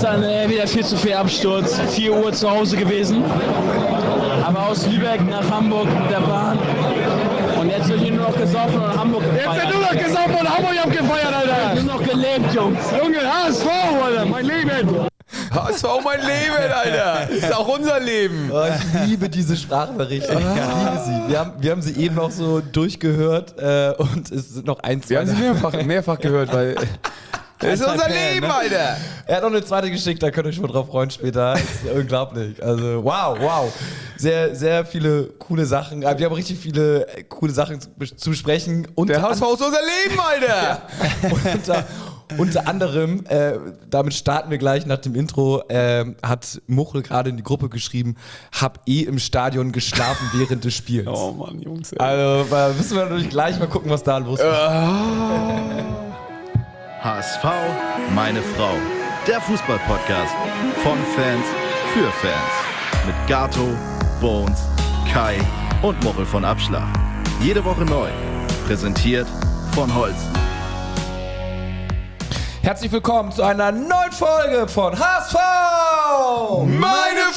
gestern wieder viel zu viel Absturz, 4 Uhr zu Hause gewesen. Aber aus Lübeck nach Hamburg mit der Bahn. Und jetzt wird hier nur noch gesoffen und Hamburg gefeiert. Jetzt wird nur noch gesoffen und Hamburg abgefeiert, Alter. Nur noch gelebt, Jungs. Junge, HSV, Alter, mein Leben. HSV, mein Leben, Alter. Ist auch unser Leben. Oh, ich liebe diese Sprachnachrichten. Ich liebe sie. Wir haben sie eben noch so durchgehört und es sind noch ein, zwei. Wir haben sie mehrfach gehört, weil das ist unser Leben, ne? Alter. Er hat noch eine zweite geschickt, da könnt ihr euch mal drauf freuen später. Das ist unglaublich. Also wow. Sehr, sehr viele coole Sachen. Wir haben richtig viele coole Sachen zu besprechen. Der HSV ist unser Leben, Alter. Ja. Unter anderem, damit starten wir gleich nach dem Intro, hat Muchel gerade in die Gruppe geschrieben, hab im Stadion geschlafen während des Spiels. Oh Mann, Jungs. Ey. Also müssen wir natürlich gleich mal gucken, was da los ist. HSV, meine Frau. Der Fußball-Podcast von Fans für Fans. Mit Gato, Bones, Kai und Muchel von Abschlag. Jede Woche neu. Präsentiert von Holsten. Herzlich willkommen zu einer neuen Folge von HSV! Meine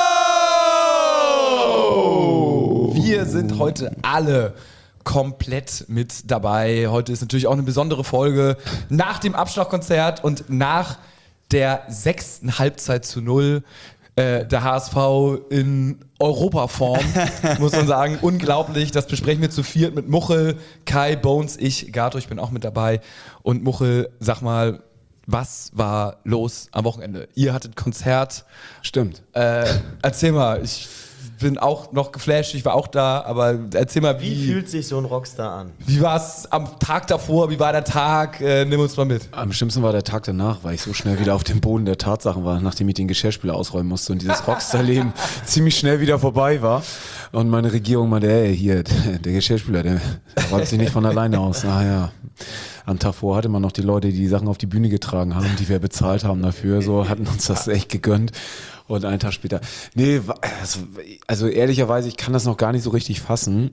Frau! Wir sind heute alle komplett mit dabei. Heute ist natürlich auch eine besondere Folge nach dem Abschlagkonzert und nach der 6. Halbzeit zu 0. Der HSV in Europaform, muss man sagen. Unglaublich. Das besprechen wir zu viert mit Muchel, Kai, Bones, ich, Gato, ich bin auch mit dabei. Und Muchel, sag mal, was war los am Wochenende? Ihr hattet Konzert. Stimmt. Erzähl mal, ich bin auch noch geflasht, ich war auch da, aber erzähl mal, Wie fühlt sich so ein Rockstar an? Wie war es am Tag davor? Wie war der Tag? Nimm uns mal mit. Am schlimmsten war der Tag danach, weil ich so schnell wieder auf dem Boden der Tatsachen war, nachdem ich den Geschirrspüler ausräumen musste und dieses Rockstar-Leben ziemlich schnell wieder vorbei war. Und meine Regierung meinte, ey, hier, der Geschirrspüler, der räumt sich nicht von alleine aus. Ja. Am Tag vor hatte man noch die Leute, die Sachen auf die Bühne getragen haben, die wir bezahlt haben dafür, so hatten uns das echt gegönnt. Und einen Tag später, also ehrlicherweise, ich kann das noch gar nicht so richtig fassen.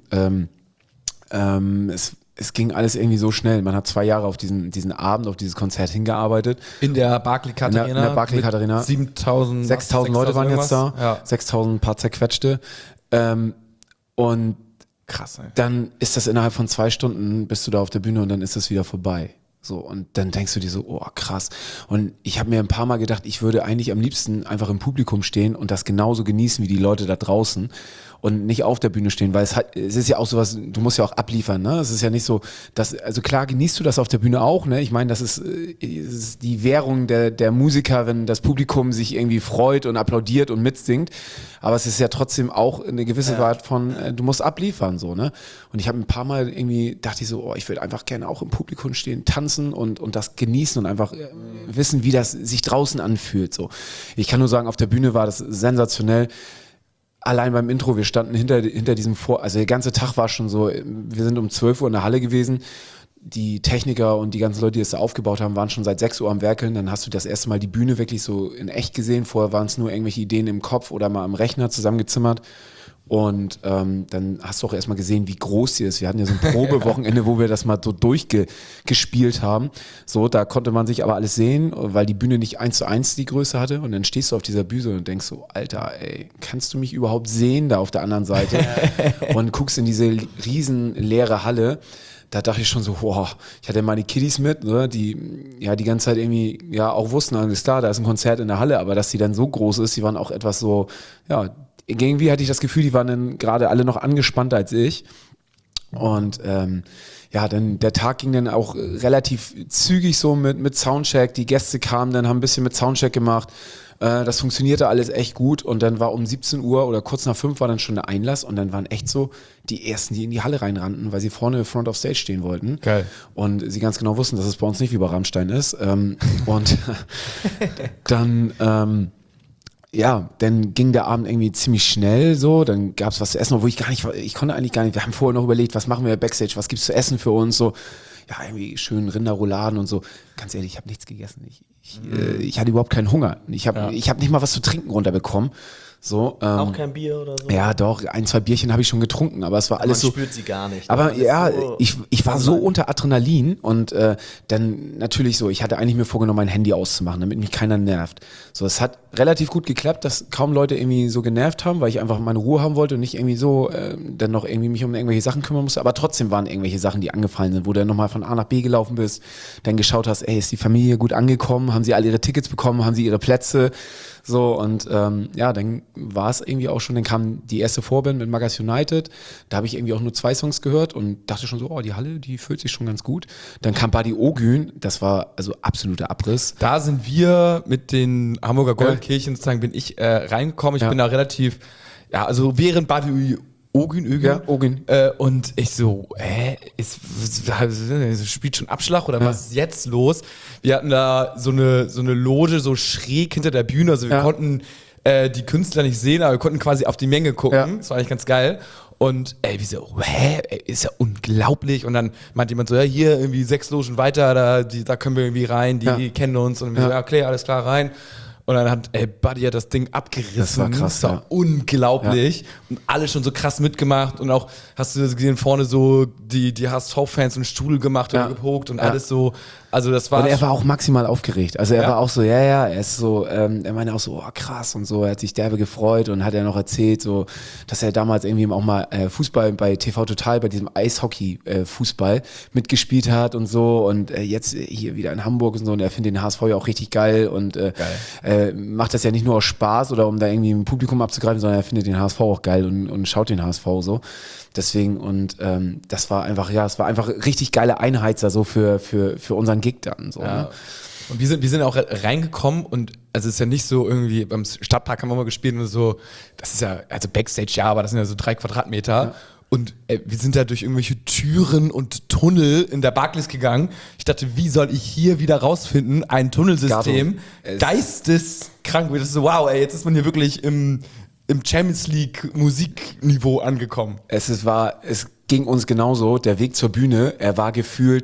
Es ging alles irgendwie so schnell. Man hat 2 Jahre auf diesen Abend, auf dieses Konzert hingearbeitet. In der Barclaycard Arena. In der Barclaycard Arena. 6.000 Leute waren jetzt da. Ja. 6.000 paar zerquetschte. Und krass, ey. dann ist das innerhalb von 2 Stunden, bist du da auf der Bühne und dann ist das wieder vorbei. So, und dann denkst du dir so, oh krass. Und ich habe mir ein paar Mal gedacht, ich würde eigentlich am liebsten einfach im Publikum stehen und das genauso genießen wie die Leute da draußen und nicht auf der Bühne stehen, weil es ist ja auch sowas, du musst ja auch abliefern, ne? Es ist ja nicht so, also klar genießt du das auf der Bühne auch, ne? Ich meine, das ist die Währung der Musiker, wenn das Publikum sich irgendwie freut und applaudiert und mitsingt, aber es ist ja trotzdem auch eine gewisse Art von, du musst abliefern, so, ne? Und ich habe ein paar Mal irgendwie, dachte ich so, oh, ich würde einfach gerne auch im Publikum stehen, tanzen und das genießen und einfach wissen, wie das sich draußen anfühlt, so. Ich kann nur sagen, auf der Bühne war das sensationell. Allein beim Intro, wir standen hinter diesem also der ganze Tag war schon so, wir sind um 12 Uhr in der Halle gewesen, die Techniker und die ganzen Leute, die das da aufgebaut haben, waren schon seit 6 Uhr am Werkeln, dann hast du das erste Mal die Bühne wirklich so in echt gesehen, vorher waren es nur irgendwelche Ideen im Kopf oder mal am Rechner zusammengezimmert. Und dann hast du auch erstmal gesehen, wie groß sie ist. Wir hatten ja so ein Probewochenende, wo wir das mal so durchgespielt haben. So, da konnte man sich aber alles sehen, weil die Bühne nicht 1:1 die Größe hatte. Und dann stehst du auf dieser Bühne und denkst so, Alter, ey, kannst du mich überhaupt sehen da auf der anderen Seite? Und guckst in diese riesen leere Halle. Da dachte ich schon so, wow, ich hatte meine Kiddies mit, ne, die die ganze Zeit irgendwie auch wussten, alles klar, da ist ein Konzert in der Halle, aber dass die dann so groß ist, die waren auch etwas so, irgendwie hatte ich das Gefühl, die waren dann gerade alle noch angespannter als ich. Und dann der Tag ging dann auch relativ zügig so mit Soundcheck. Die Gäste kamen dann, haben ein bisschen mit Soundcheck gemacht. Das funktionierte alles echt gut. Und dann war um 17 Uhr oder kurz nach 5 war dann schon der Einlass. Und dann waren echt so die Ersten, die in die Halle reinrannten, weil sie vorne Front of Stage stehen wollten. Geil. Und sie ganz genau wussten, dass es bei uns nicht wie bei Rammstein ist. Und dann... dann ging der Abend irgendwie ziemlich schnell so, dann gab es was zu essen, obwohl ich konnte eigentlich gar nicht, wir haben vorher noch überlegt, was machen wir Backstage, was gibt's zu essen für uns, so, irgendwie schön Rinderrouladen und so, ganz ehrlich, ich habe nichts gegessen. Ich hatte überhaupt keinen Hunger. Ich habe nicht mal was zu trinken runterbekommen. So, Auch kein Bier oder so? Ja, doch, 1, 2 Bierchen habe ich schon getrunken, aber es war alles Man so. spürt sie gar nicht. Aber Alles ja, so ich war so unter Adrenalin und dann natürlich so, ich hatte eigentlich mir vorgenommen, mein Handy auszumachen, damit mich keiner nervt. So, es hat relativ gut geklappt, dass kaum Leute irgendwie so genervt haben, weil ich einfach meine Ruhe haben wollte und nicht irgendwie so dann noch irgendwie mich um irgendwelche Sachen kümmern musste. Aber trotzdem waren irgendwelche Sachen, die angefallen sind, wo du dann nochmal von A nach B gelaufen bist, dann geschaut hast, ey, ist die Familie gut angekommen, haben sie alle ihre Tickets bekommen, haben sie ihre Plätze, so und dann war es irgendwie auch schon, dann kam die erste Vorband mit Magas United, da habe ich irgendwie auch nur 2 Songs gehört und dachte schon so, oh, die Halle, die füllt sich schon ganz gut. Dann kam Buddy Ogün, das war also absoluter Abriss. Da sind wir mit den Hamburger Goldkirchen sozusagen, bin ich reingekommen. Ich bin da relativ, also während Buddy Ogün. Und ich so, spielt schon Abschlag oder was ist jetzt los? Wir hatten da so eine Loge so schräg hinter der Bühne, also wir konnten die Künstler nicht sehen, aber wir konnten quasi auf die Menge gucken. Das war eigentlich ganz geil. Und wir so, ist ja unglaublich. Und dann meinte jemand so, ja, hier irgendwie 6 Logen weiter, da können wir irgendwie rein, die kennen uns. Und wir so, ja, okay, alles klar, rein. Und dann hat Buddy das Ding abgerissen. Das war krass, das war unglaublich. Und alle schon so krass mitgemacht. Und auch, hast du das gesehen, vorne so die HSV-Fans einen Stuhl gemacht oder gepokt und alles so. Also das war. Und er war auch maximal aufgeregt. Also er war auch so, er ist so, er meinte auch so, oh krass und so. Er hat sich derbe gefreut und hat er noch erzählt, so, dass er damals irgendwie auch mal Fußball bei TV Total, bei diesem Eishockey-Fußball mitgespielt hat und so. Und jetzt hier wieder in Hamburg und so. Und er findet den HSV ja auch richtig geil und macht das ja nicht nur aus Spaß oder um da irgendwie ein Publikum abzugreifen, sondern er findet den HSV auch geil und schaut den HSV so. Deswegen und das war einfach, es war einfach richtig geile Einheizer so für unseren Gig dann. So, ne? Und wir sind auch reingekommen und also es ist ja nicht so irgendwie, beim Stadtpark haben wir mal gespielt und so, das ist ja, also Backstage aber das sind ja so 3 Quadratmeter. Ja. Und wir sind da durch irgendwelche Türen und Tunnel in der Barclays gegangen. Ich dachte, wie soll ich hier wieder rausfinden? Ein Tunnelsystem, geisteskrank. Das ist so, wow, jetzt ist man hier wirklich im Champions League Musikniveau angekommen. Es ging uns genauso. Der Weg zur Bühne, er war gefühlt,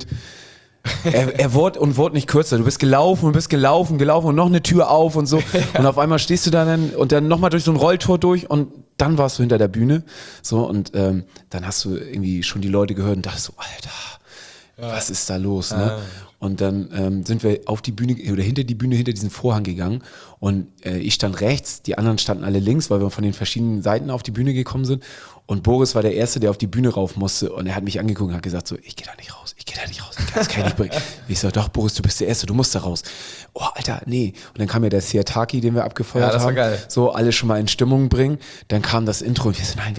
er wurde nicht kürzer. Du bist gelaufen und noch eine Tür auf und so. Und auf einmal stehst du da dann nochmal durch so ein Rolltor durch und dann warst du hinter der Bühne. So und dann hast du irgendwie schon die Leute gehört und dachtest so, Alter, was ist da los? Ne? Und dann sind wir auf die Bühne oder hinter diesen Vorhang gegangen und ich stand rechts, die anderen standen alle links, weil wir von den verschiedenen Seiten auf die Bühne gekommen sind und Boris war der Erste, der auf die Bühne rauf musste und er hat mich angeguckt und hat gesagt so, ich gehe da nicht raus, das kann ich nicht bringen. Ich so, doch Boris, du bist der Erste, du musst da raus. Oh Alter, nee. Und dann kam ja der Siataki, den wir abgefeuert haben. Ja, das war geil. So, alle schon mal in Stimmung bringen. Dann kam das Intro und wir so, nein,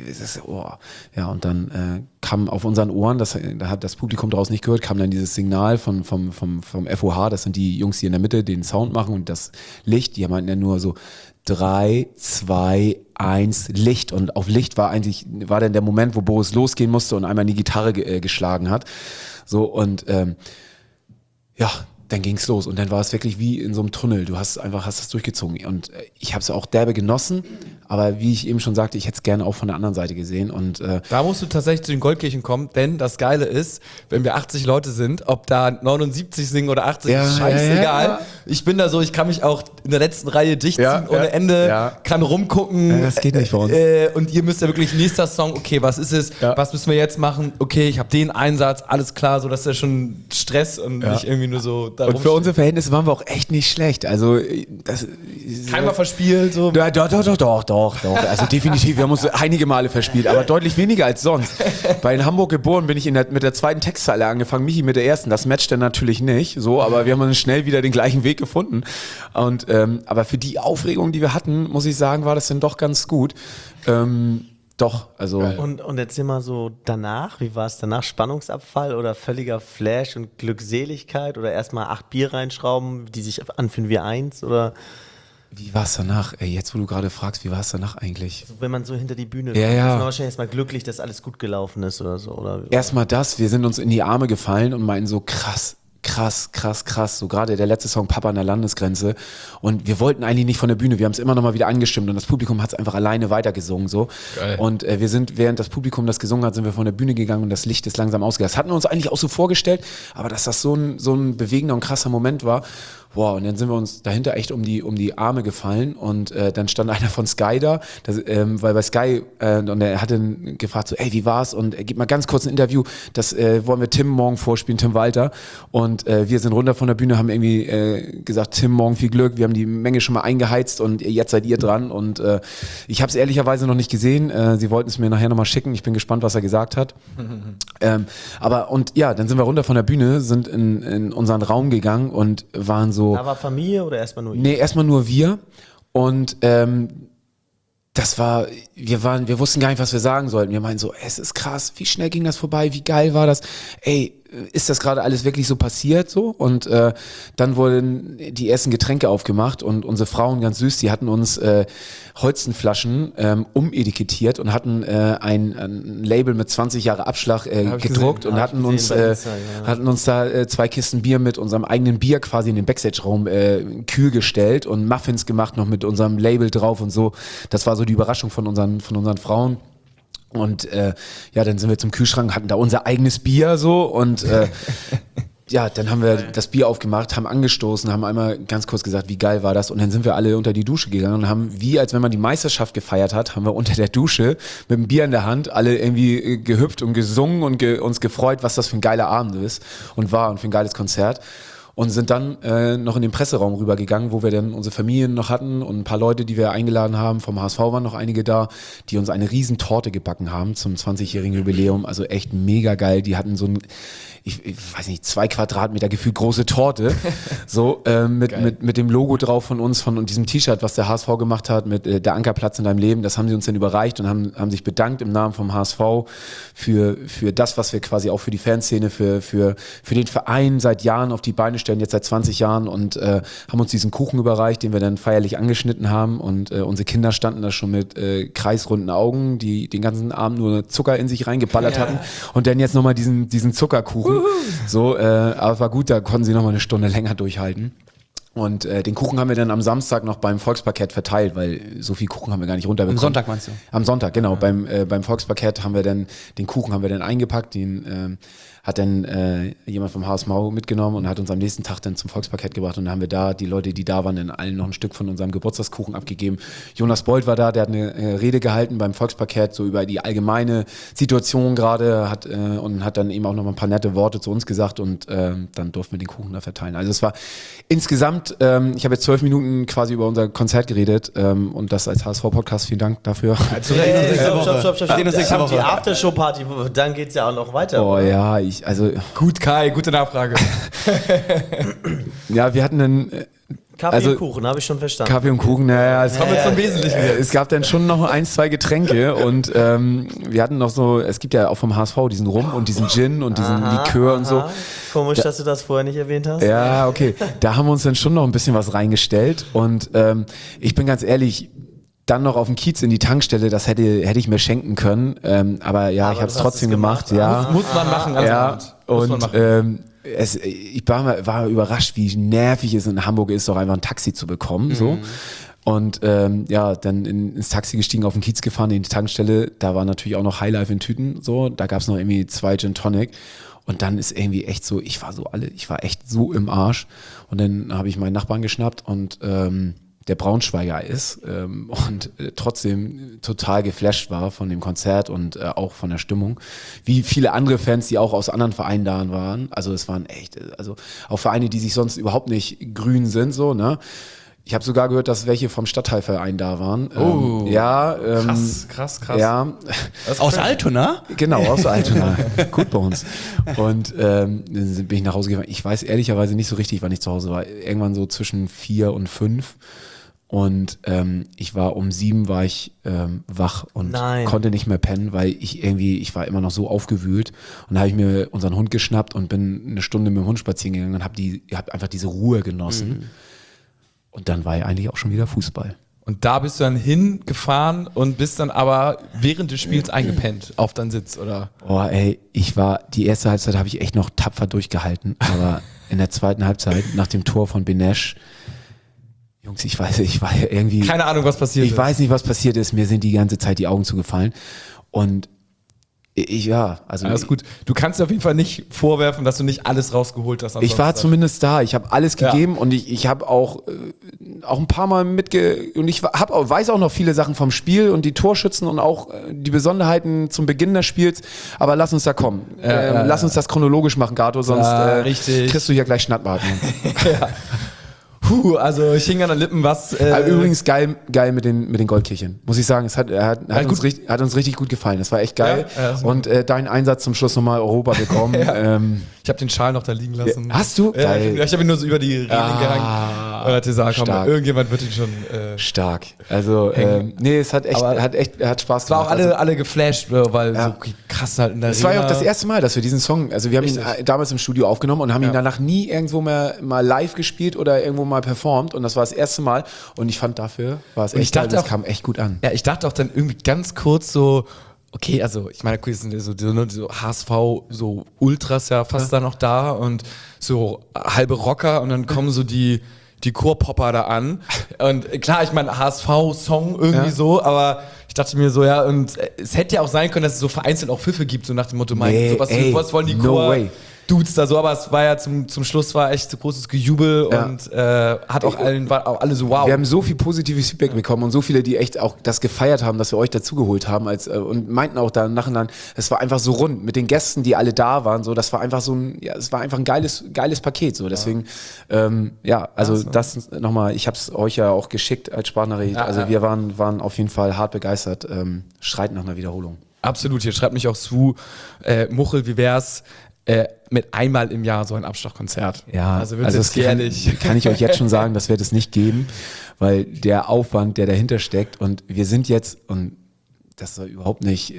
Ja, und dann kam auf unseren Ohren, da hat das Publikum draußen nicht gehört, kam dann dieses Signal vom FOH, das sind die Jungs, die in der Mitte den Sound machen und das Licht, die meinten ja nur so 3, 2, 1, Licht. Und auf Licht war dann der Moment, wo Boris losgehen musste und einmal in die Gitarre geschlagen hat. So und dann ging's los und dann war es wirklich wie in so einem Tunnel. Du hast das durchgezogen und ich habe es auch derbe genossen, aber wie ich eben schon sagte, ich hätte es gerne auch von der anderen Seite gesehen und da musst du tatsächlich zu den Goldkirchen kommen, denn das Geile ist, wenn wir 80 Leute sind, ob da 79 singen oder 80, ist scheißegal. Ja. Ich bin da so, ich kann mich auch in der letzten Reihe dicht ziehen ohne Ende, kann rumgucken. Ja, das geht nicht bei uns. Und ihr müsst ja wirklich nächster Song, okay, was ist es? Ja. Was müssen wir jetzt machen? Okay, ich habe den Einsatz, alles klar, so dass ja schon Stress und nicht irgendwie nur so da und für unsere Verhältnisse waren wir auch echt nicht schlecht. Also keinmal verspielt. So. Ja, doch. Also definitiv, wir haben uns einige Male verspielt, aber deutlich weniger als sonst. Weil in Hamburg geboren bin ich mit der zweiten Textzeile angefangen, Michi mit der ersten. Das matcht dann natürlich nicht, so, aber wir haben dann schnell wieder den gleichen Weg gefunden. Und aber für die Aufregung, die wir hatten, muss ich sagen, war das dann doch ganz gut. Doch, also. Und erzähl mal so danach, wie war es danach? Spannungsabfall oder völliger Flash und Glückseligkeit oder erstmal 8 Bier reinschrauben, die sich anfühlen wie 1 oder? Wie war es danach? Ey, jetzt wo du gerade fragst, wie war es danach eigentlich? Also, wenn man so hinter die Bühne ist man wahrscheinlich erstmal glücklich, dass alles gut gelaufen ist oder so. Oder? Erstmal das, wir sind uns in die Arme gefallen und meinten so krass, krass. So gerade der letzte Song Papa an der Landesgrenze. Und wir wollten eigentlich nicht von der Bühne. Wir haben es immer noch mal wieder angestimmt und das Publikum hat es einfach alleine weitergesungen. So. Geil. Und wir sind, während das Publikum das gesungen hat, sind wir von der Bühne gegangen und das Licht ist langsam ausgegangen. Das hatten wir uns eigentlich auch so vorgestellt, aber dass das so ein bewegender und krasser Moment war. Wow, und dann sind wir uns dahinter echt um die Arme gefallen und dann stand einer von Sky da, weil bei Sky, und er hatte gefragt so, ey, wie war's? Und er gibt mal ganz kurz ein Interview, das wollen wir Tim morgen vorspielen, Tim Walter. Und wir sind runter von der Bühne, haben irgendwie gesagt, Tim, morgen viel Glück, wir haben die Menge schon mal eingeheizt und jetzt seid ihr dran. Und ich habe es ehrlicherweise noch nicht gesehen, sie wollten es mir nachher nochmal schicken, ich bin gespannt, was er gesagt hat. Dann sind wir runter von der Bühne, sind in unseren Raum gegangen und waren so. Da war Familie oder erstmal nur ihr? Nee, erstmal nur wir. Und wir wussten gar nicht, was wir sagen sollten. Wir meinen so, es ist krass, wie schnell ging das vorbei, wie geil war das? Ey, ist das gerade alles wirklich so passiert so? Und dann wurden die ersten Getränke aufgemacht und unsere Frauen, ganz süß, die hatten uns Holzenflaschen umetikettiert und hatten ein Label mit 20 Jahre Abschlag gedruckt und hatten uns da 2 Kisten Bier mit unserem eigenen Bier quasi in den Backstage-Raum kühl gestellt und Muffins gemacht noch mit unserem Label drauf und so. Das war so die Überraschung von unseren Frauen. Und dann sind wir zum Kühlschrank, hatten da unser eigenes Bier so und dann haben wir das Bier aufgemacht, haben angestoßen, haben einmal ganz kurz gesagt, wie geil war das und dann sind wir alle unter die Dusche gegangen und haben, wie als wenn man die Meisterschaft gefeiert hat, haben wir unter der Dusche mit dem Bier in der Hand alle irgendwie gehüpft und gesungen und uns gefreut, was das für ein geiler Abend ist und war und für ein geiles Konzert. Und sind dann noch in den Presseraum rübergegangen, wo wir dann unsere Familien noch hatten und ein paar Leute, die wir eingeladen haben. Vom HSV waren noch einige da, die uns eine riesen Torte gebacken haben zum 20-jährigen Jubiläum. Also echt mega geil. Die hatten so ein, ich weiß nicht, 2 Quadratmeter gefühlt große Torte. So mit dem Logo drauf von uns und diesem T-Shirt, was der HSV gemacht hat, mit der Ankerplatz in deinem Leben. Das haben sie uns dann überreicht und haben sich bedankt im Namen vom HSV für das, was wir quasi auch für die Fanszene, für den Verein seit Jahren auf die Beine stellen, jetzt seit 20 Jahren und haben uns diesen Kuchen überreicht, den wir dann feierlich angeschnitten haben und unsere Kinder standen da schon mit kreisrunden Augen, die den ganzen Abend nur Zucker in sich reingeballert hatten und dann jetzt nochmal diesen Zuckerkuchen. So, aber war gut, da konnten sie nochmal eine Stunde länger durchhalten. Und den Kuchen haben wir dann am Samstag noch beim Volksparkett verteilt, weil so viel Kuchen haben wir gar nicht runterbekommen. Am Sonntag meinst du? Am Sonntag, genau. Beim Volksparkett haben wir dann den Kuchen eingepackt, den hat dann jemand vom HSV mitgenommen und hat uns am nächsten Tag dann zum Volksparkett gebracht und dann haben wir da, die Leute, die da waren, dann allen noch ein Stück von unserem Geburtstagskuchen abgegeben. Jonas Bold war da, der hat eine Rede gehalten beim Volksparkett, so über die allgemeine Situation gerade und hat dann eben auch noch mal ein paar nette Worte zu uns gesagt und dann durften wir den Kuchen da verteilen. Also es war insgesamt, ich habe jetzt 12 Minuten quasi über unser Konzert geredet und das als HSV-Podcast, vielen Dank dafür. Stopp. Die Aftershow-Party, dann geht's ja auch noch weiter. Oh ja, Gut, Kai, gute Nachfrage. Ja, wir hatten dann Kaffee und Kuchen, habe ich schon verstanden. Kaffee und Kuchen, naja, es Kommen wir zum Wesentlichen jetzt. Es gab dann schon noch 1, 2 Getränke und wir hatten noch so, es gibt ja auch vom HSV diesen Rum und diesen Gin und diesen Likör und so. Komisch, dass du das vorher nicht erwähnt hast. Ja, okay. Da haben wir uns dann schon noch ein bisschen was reingestellt und ich bin ganz ehrlich, dann noch auf dem Kiez in die Tankstelle, das hätte ich mir schenken können, aber ich habe es trotzdem gemacht. Ja. Muss man machen. Und ich war überrascht, wie nervig es in Hamburg ist, doch einfach ein Taxi zu bekommen. So. Und dann ins Taxi gestiegen, auf den Kiez gefahren, in die Tankstelle, da war natürlich auch noch Highlife in Tüten, so, da gab es noch irgendwie 2 Gin Tonic. Und dann ist irgendwie echt so, ich war echt so im Arsch. Und dann habe ich meinen Nachbarn geschnappt und der Braunschweiger ist und trotzdem total geflasht war von dem Konzert und auch von der Stimmung. Wie viele andere Fans, die auch aus anderen Vereinen da waren. Also es waren echt, also auch Vereine, die sich sonst überhaupt nicht grün sind, so, ne? Ich habe sogar gehört, dass welche vom Stadtteilverein da waren. Krass. Ja. Aus Altona? Genau, aus Altona. Gut bei uns. Und dann bin ich nach Hause gefahren. Ich weiß ehrlicherweise nicht so richtig, wann ich zu Hause war. Irgendwann so zwischen 4 und 5. Und ich war um 7 war ich wach und konnte nicht mehr pennen, weil ich war immer noch so aufgewühlt. Und da habe ich mir unseren Hund geschnappt und bin eine Stunde mit dem Hund spazieren gegangen und hab einfach diese Ruhe genossen. Und dann war ja eigentlich auch schon wieder Fußball. Und da bist du dann hingefahren und bist dann aber während des Spiels eingepennt auf deinen Sitz, oder? Oh ey, die erste Halbzeit habe ich echt noch tapfer durchgehalten, aber in der zweiten Halbzeit nach dem Tor von Benesch. Jungs, ich war irgendwie... Keine Ahnung, was passiert ist. Ich weiß nicht, was passiert ist. Mir sind die ganze Zeit die Augen zugefallen. Und alles gut. Du kannst dir auf jeden Fall nicht vorwerfen, dass du nicht alles rausgeholt hast. Ich war zumindest da. Ich habe alles gegeben und ich habe auch ein paar Mal und ich weiß auch noch viele Sachen vom Spiel und die Torschützen und auch die Besonderheiten zum Beginn des Spiels. Aber lass uns da kommen. Lass uns das chronologisch machen, Gato, sonst kriegst du hier gleich Schnappbart. Ja. Also ich hing an den Lippen, was... übrigens geil mit den Goldkirchen, muss ich sagen. Es hat uns richtig gut gefallen. Das war echt geil. Ja, und dein Einsatz zum Schluss nochmal Europa bekommen. Ich habe den Schal noch da liegen lassen. Hast du? Geil. Ich habe ihn nur so über die Reling gehangen. Und hat gesagt, komm, irgendjemand wird ihn schon... stark. Also, es hat Spaß gemacht. Es war auch alle geflasht, weil so krass halt in der Es war ja auch das erste Mal, dass wir diesen Song, also wir haben ihn damals im Studio aufgenommen und haben ihn danach nie irgendwo mal live gespielt oder irgendwo mal performt und das war das erste Mal und ich fand dafür war es echt geil, das kam echt gut an. Ja, ich dachte auch dann irgendwie ganz kurz so, okay, also ich meine, sind so HSV, so Ultras ja fast da noch da und so halbe Rocker und dann kommen so die Chorpopper da an und klar, ich meine HSV-Song irgendwie so, aber ich dachte mir so, ja, und es hätte ja auch sein können, dass es so vereinzelt auch Pfiffe gibt, so nach dem Motto, was wollen die Chor-Dudes da so, aber es war ja zum Schluss war echt so großes Gejubel und war auch alle so wow. Wir haben so viel positives Feedback bekommen und so viele, die echt auch das gefeiert haben, dass wir euch dazugeholt haben und meinten auch da nachher, es war einfach so rund mit den Gästen, die alle da waren, so, das war einfach es war einfach ein geiles Paket, so, deswegen, das nochmal, ich hab's euch ja auch geschickt als Sprachnachricht, wir waren auf jeden Fall hart begeistert, schreit nach einer Wiederholung. Absolut, hier schreibt mich auch zu, Muchel, wie wär's, mit einmal im Jahr so ein Abschlagkonzert. Ja, also das kann ich euch jetzt schon sagen, das wird es nicht geben, weil der Aufwand, der dahinter steckt und wir sind jetzt, und das soll überhaupt nicht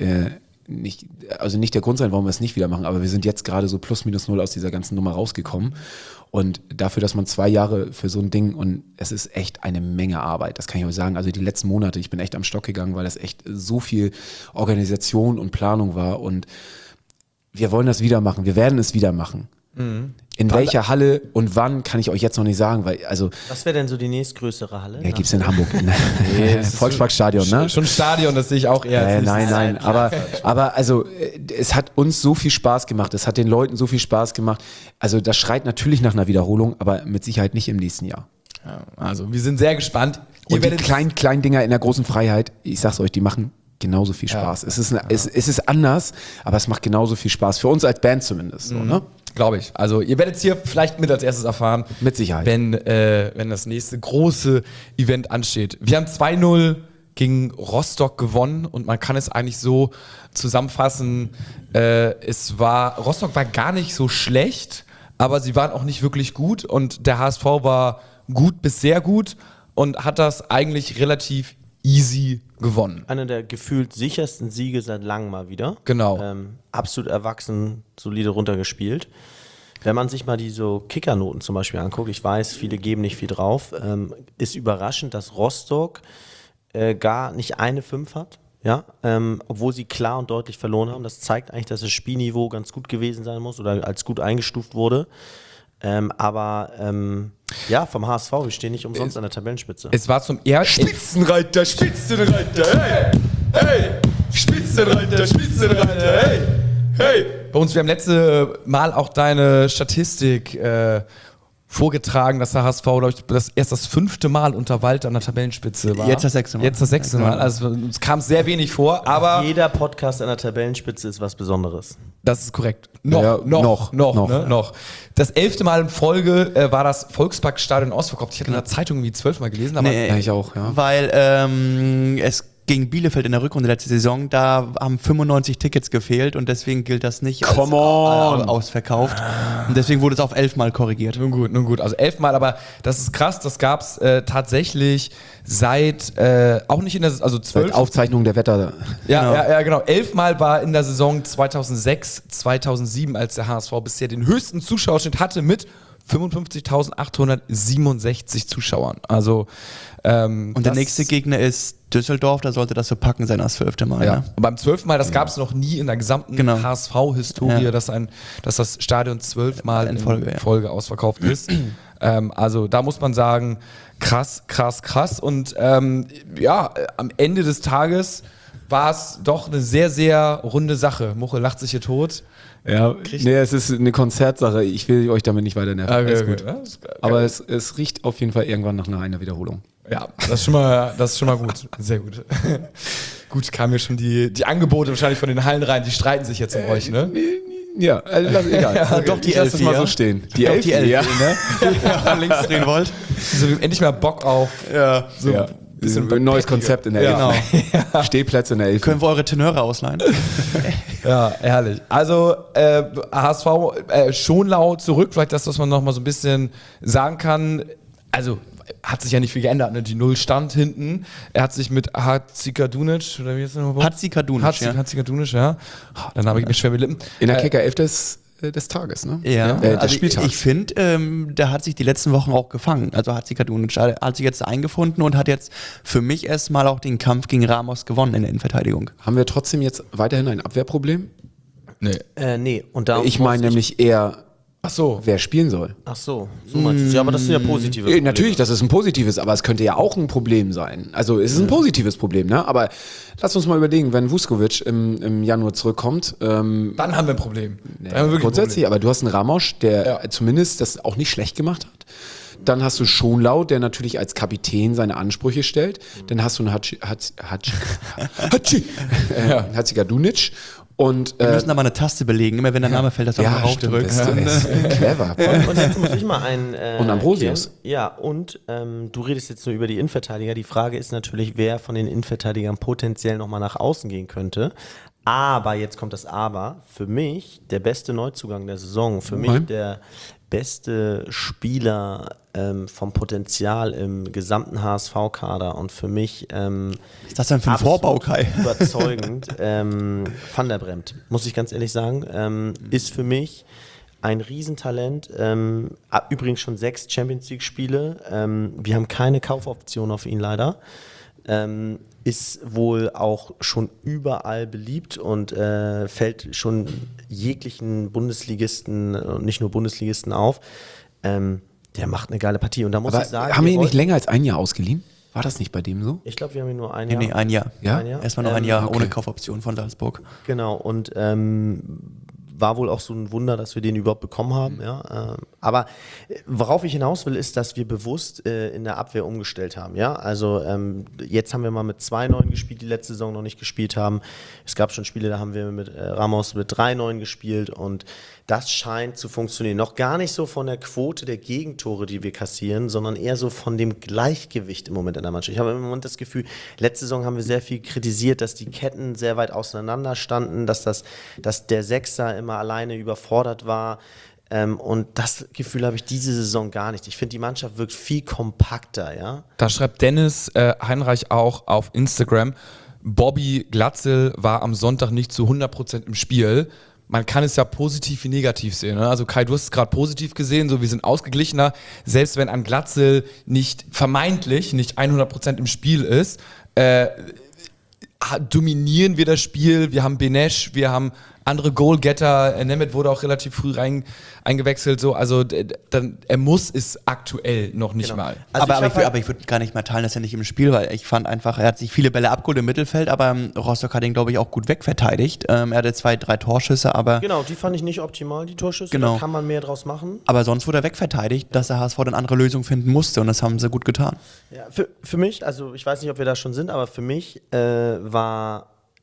der Grund sein, warum wir es nicht wieder machen, aber wir sind jetzt gerade so +/-0 aus dieser ganzen Nummer rausgekommen und dafür, dass man 2 Jahre für so ein Ding und es ist echt eine Menge Arbeit, das kann ich euch sagen, also die letzten Monate, ich bin echt am Stock gegangen, weil das echt so viel Organisation und Planung war und wir wollen das wieder machen, wir werden es wieder machen. Mhm. In welcher Halle und wann, kann ich euch jetzt noch nicht sagen, weil, also... Was wäre denn so die nächstgrößere Halle? Ja, gibt's in Hamburg. Volksparkstadion, ne? Schon Stadion, das sehe ich auch eher. Nein, aber also, es hat uns so viel Spaß gemacht, es hat den Leuten so viel Spaß gemacht, also das schreit natürlich nach einer Wiederholung, aber mit Sicherheit nicht im nächsten Jahr. Ja, also, wir sind sehr gespannt. Und die kleinen Dinger in der großen Freiheit, ich sag's euch, die machen genauso viel Spaß. Es ist anders, aber es macht genauso viel Spaß. Für uns als Band zumindest. So, ne? Glaube ich. Also ihr werdet es hier vielleicht mit als erstes erfahren. Mit Sicherheit. Wenn das nächste große Event ansteht. Wir haben 2-0 gegen Rostock gewonnen und man kann es eigentlich so zusammenfassen. Rostock war gar nicht so schlecht, aber sie waren auch nicht wirklich gut und der HSV war gut bis sehr gut und hat das eigentlich relativ easy gewonnen. Einer der gefühlt sichersten Siege seit langem mal wieder. Genau. Absolut erwachsen, solide runtergespielt. Wenn man sich mal die so Kickernoten zum Beispiel anguckt, ich weiß, viele geben nicht viel drauf, ist überraschend, dass Rostock gar nicht eine 5 hat. Ja, obwohl sie klar und deutlich verloren haben. Das zeigt eigentlich, dass das Spielniveau ganz gut gewesen sein muss oder als gut eingestuft wurde. Aber vom HSV, wir stehen nicht umsonst an der Tabellenspitze. Es war zum ersten... Spitzenreiter, hey! Spitzenreiter, hey! Bei uns, wir haben letzte Mal auch deine Statistik vorgetragen, dass der HSV, glaube ich, erst das 5. Mal unter Walter an der Tabellenspitze war. Jetzt das 6. Mal. Jetzt das 6. Mal. Also uns kam sehr wenig vor, aber... Jeder Podcast an der Tabellenspitze ist was Besonderes. Das ist korrekt. Noch. Das 11. Mal in Folge war das Volksparkstadion ausverkauft. Ich hatte in der Zeitung irgendwie 12 Mal gelesen, aber... Nee, ich auch, ja. Weil es gegen Bielefeld in der Rückrunde letzte Saison, da haben 95 Tickets gefehlt und deswegen gilt das nicht als ausverkauft. Und deswegen wurde es auf 11 Mal korrigiert. Nun gut. Also 11 Mal, aber das ist krass, das gab es tatsächlich seit, auch nicht in der, also 12. Seit Aufzeichnung der Wetter. Ja, genau. 11 Mal war in der Saison 2006, 2007, als der HSV bisher den höchsten Zuschauerschnitt hatte mit 55.867 Zuschauern. Also und der nächste Gegner ist Düsseldorf, da sollte das so packen sein als 12. Mal. Ja. Ne? Und beim 12. Mal, das gab es noch nie in der gesamten HSV-Historie, Ja. dass das Stadion 12 Mal in Folge, Folge ausverkauft ist. Also da muss man sagen, krass. Und am Ende des Tages war es doch eine sehr, sehr runde Sache. Muche lacht sich hier tot. Ja, es ist eine Konzertsache. Ich will euch damit nicht weiter nerven. Alles gut. Ja, Aber es riecht auf jeden Fall irgendwann nach einer Wiederholung. ja, das ist schon mal gut. Sehr gut. Gut, kamen mir schon die Angebote wahrscheinlich von den Hallen rein. Die streiten sich jetzt um euch, ne? Ja, egal. Doch die Ich lass es Elfi, mal ja. so stehen. Die Doch Elfi, die Elfi, ja. ne? Ja, links drehen wollt. So, endlich mal Bock auf so Ja. bisschen Ein neues Konzept in der Ja. Elfi. Stehplätze in der Elfi. Können wir eure Tenöre ausleihen? Ja, herrlich. Also HSV Schonlau zurück, vielleicht das, was man noch mal so ein bisschen sagen kann. Also hat sich ja nicht viel geändert, ne? Die Null stand hinten. Er hat sich mit Hatzikadunic, oder wie ist das nochmal? Hatzikadunic, ja. Hatzikadunic, ja. Dann habe ich mir schwer mit Lippen. In der Kicker 11 des Tages, ne? Ja, Des also Spieltags. ich finde, der hat sich die letzten Wochen auch gefangen. Also Hatzikadunic hat sich jetzt eingefunden und hat jetzt für mich erstmal auch den Kampf gegen Ramos gewonnen in der Innenverteidigung. Haben wir trotzdem jetzt weiterhin ein Abwehrproblem? Nee, und da Ich meine nämlich eher, Ach so. wer spielen soll. Ach so meinst du. Ja, aber das sind ja positive Probleme. Natürlich, das ist ein positives, aber es könnte ja auch ein Problem sein. Also es ist ein positives Problem, ne? Aber lass uns mal überlegen, wenn Vuskovic im Januar zurückkommt. Dann haben wir ein Problem. Dann haben wir wirklich Grundsätzlich, aber du hast einen Ramos, der zumindest das auch nicht schlecht gemacht hat. Dann hast du Schonlau, der natürlich als Kapitän seine Ansprüche stellt. Dann hast du einen Hatzikadunic. Und Wir müssen da mal eine Taste belegen, immer wenn der Name fällt, dass du ja, auch stimmt, raufdrückst. ist clever. Und jetzt muss ich mal einen. Und Ambrosius. erklären. Ja, und du redest jetzt nur über die Innenverteidiger. Die Frage ist natürlich, wer von den Innenverteidigern potenziell nochmal nach außen gehen könnte. Aber, jetzt kommt das Aber, für mich der beste Neuzugang der Saison, für mich der beste Spieler vom Potenzial im gesamten HSV-Kader und für mich Was ist das denn für ein absolut Vorbau, Kai? überzeugend. Van der Bremt, muss ich ganz ehrlich sagen, ist für mich ein Riesentalent. Übrigens schon 6 Champions-League-Spiele. Wir haben keine Kaufoption auf ihn leider. Ist wohl auch schon überall beliebt und fällt schon jeglichen Bundesligisten und nicht nur Bundesligisten auf. Der macht eine geile Partie. Und da muss Aber ich sagen, haben wir ihn wollten- nicht länger als ein Jahr ausgeliehen? War das nicht bei dem so? Ich glaube, wir haben ihn nur ein Nee, Jahr. nee, ein Jahr. Ja? Ein Jahr? Erstmal noch ein Jahr okay. ohne Kaufoption von Salzburg. Genau, und war wohl auch so ein Wunder, dass wir den überhaupt bekommen haben. Ja? Aber worauf ich hinaus will, ist, dass wir bewusst in der Abwehr umgestellt haben. Ja? Also jetzt haben wir mal mit 2 Neuen gespielt, die letzte Saison noch nicht gespielt haben. Es gab schon Spiele, da haben wir mit Ramos mit 3 Neuen gespielt und das scheint zu funktionieren. Noch gar nicht so von der Quote der Gegentore, die wir kassieren, sondern eher so von dem Gleichgewicht im Moment in der Mannschaft. Ich habe im Moment das Gefühl, letzte Saison haben wir sehr viel kritisiert, dass die Ketten sehr weit auseinander standen, dass der Sechser immer alleine überfordert war. Und das Gefühl habe ich diese Saison gar nicht. Ich finde, die Mannschaft wirkt viel kompakter, ja. Da schreibt Dennis Heinreich auch auf Instagram, Bobby Glatzel war am Sonntag nicht zu 100% im Spiel. Man kann es ja positiv wie negativ sehen. Ne? Also Kai, du hast es gerade positiv gesehen, so wir sind ausgeglichener. Selbst wenn ein Glatzel nicht vermeintlich nicht 100% im Spiel ist, dominieren wir das Spiel. Wir haben Benesch, wir haben andere Goalgetter. Nemeth wurde auch relativ früh eingewechselt. So. Also er muss es aktuell noch nicht mal. Also aber ich würde gar nicht mal teilen, dass er nicht im Spiel war. Ich fand einfach, er hat sich viele Bälle abgeholt im Mittelfeld, aber Rostock hat ihn, glaube ich, auch gut wegverteidigt. Er hatte 2, 3 Torschüsse, aber Genau, die fand ich nicht optimal, die Torschüsse. Genau. Da kann man mehr draus machen. sonst wurde er wegverteidigt, dass der HSV dann andere Lösungen finden musste und das haben sie gut getan. Ja, für mich, also ich weiß nicht, ob wir da schon sind, aber für mich war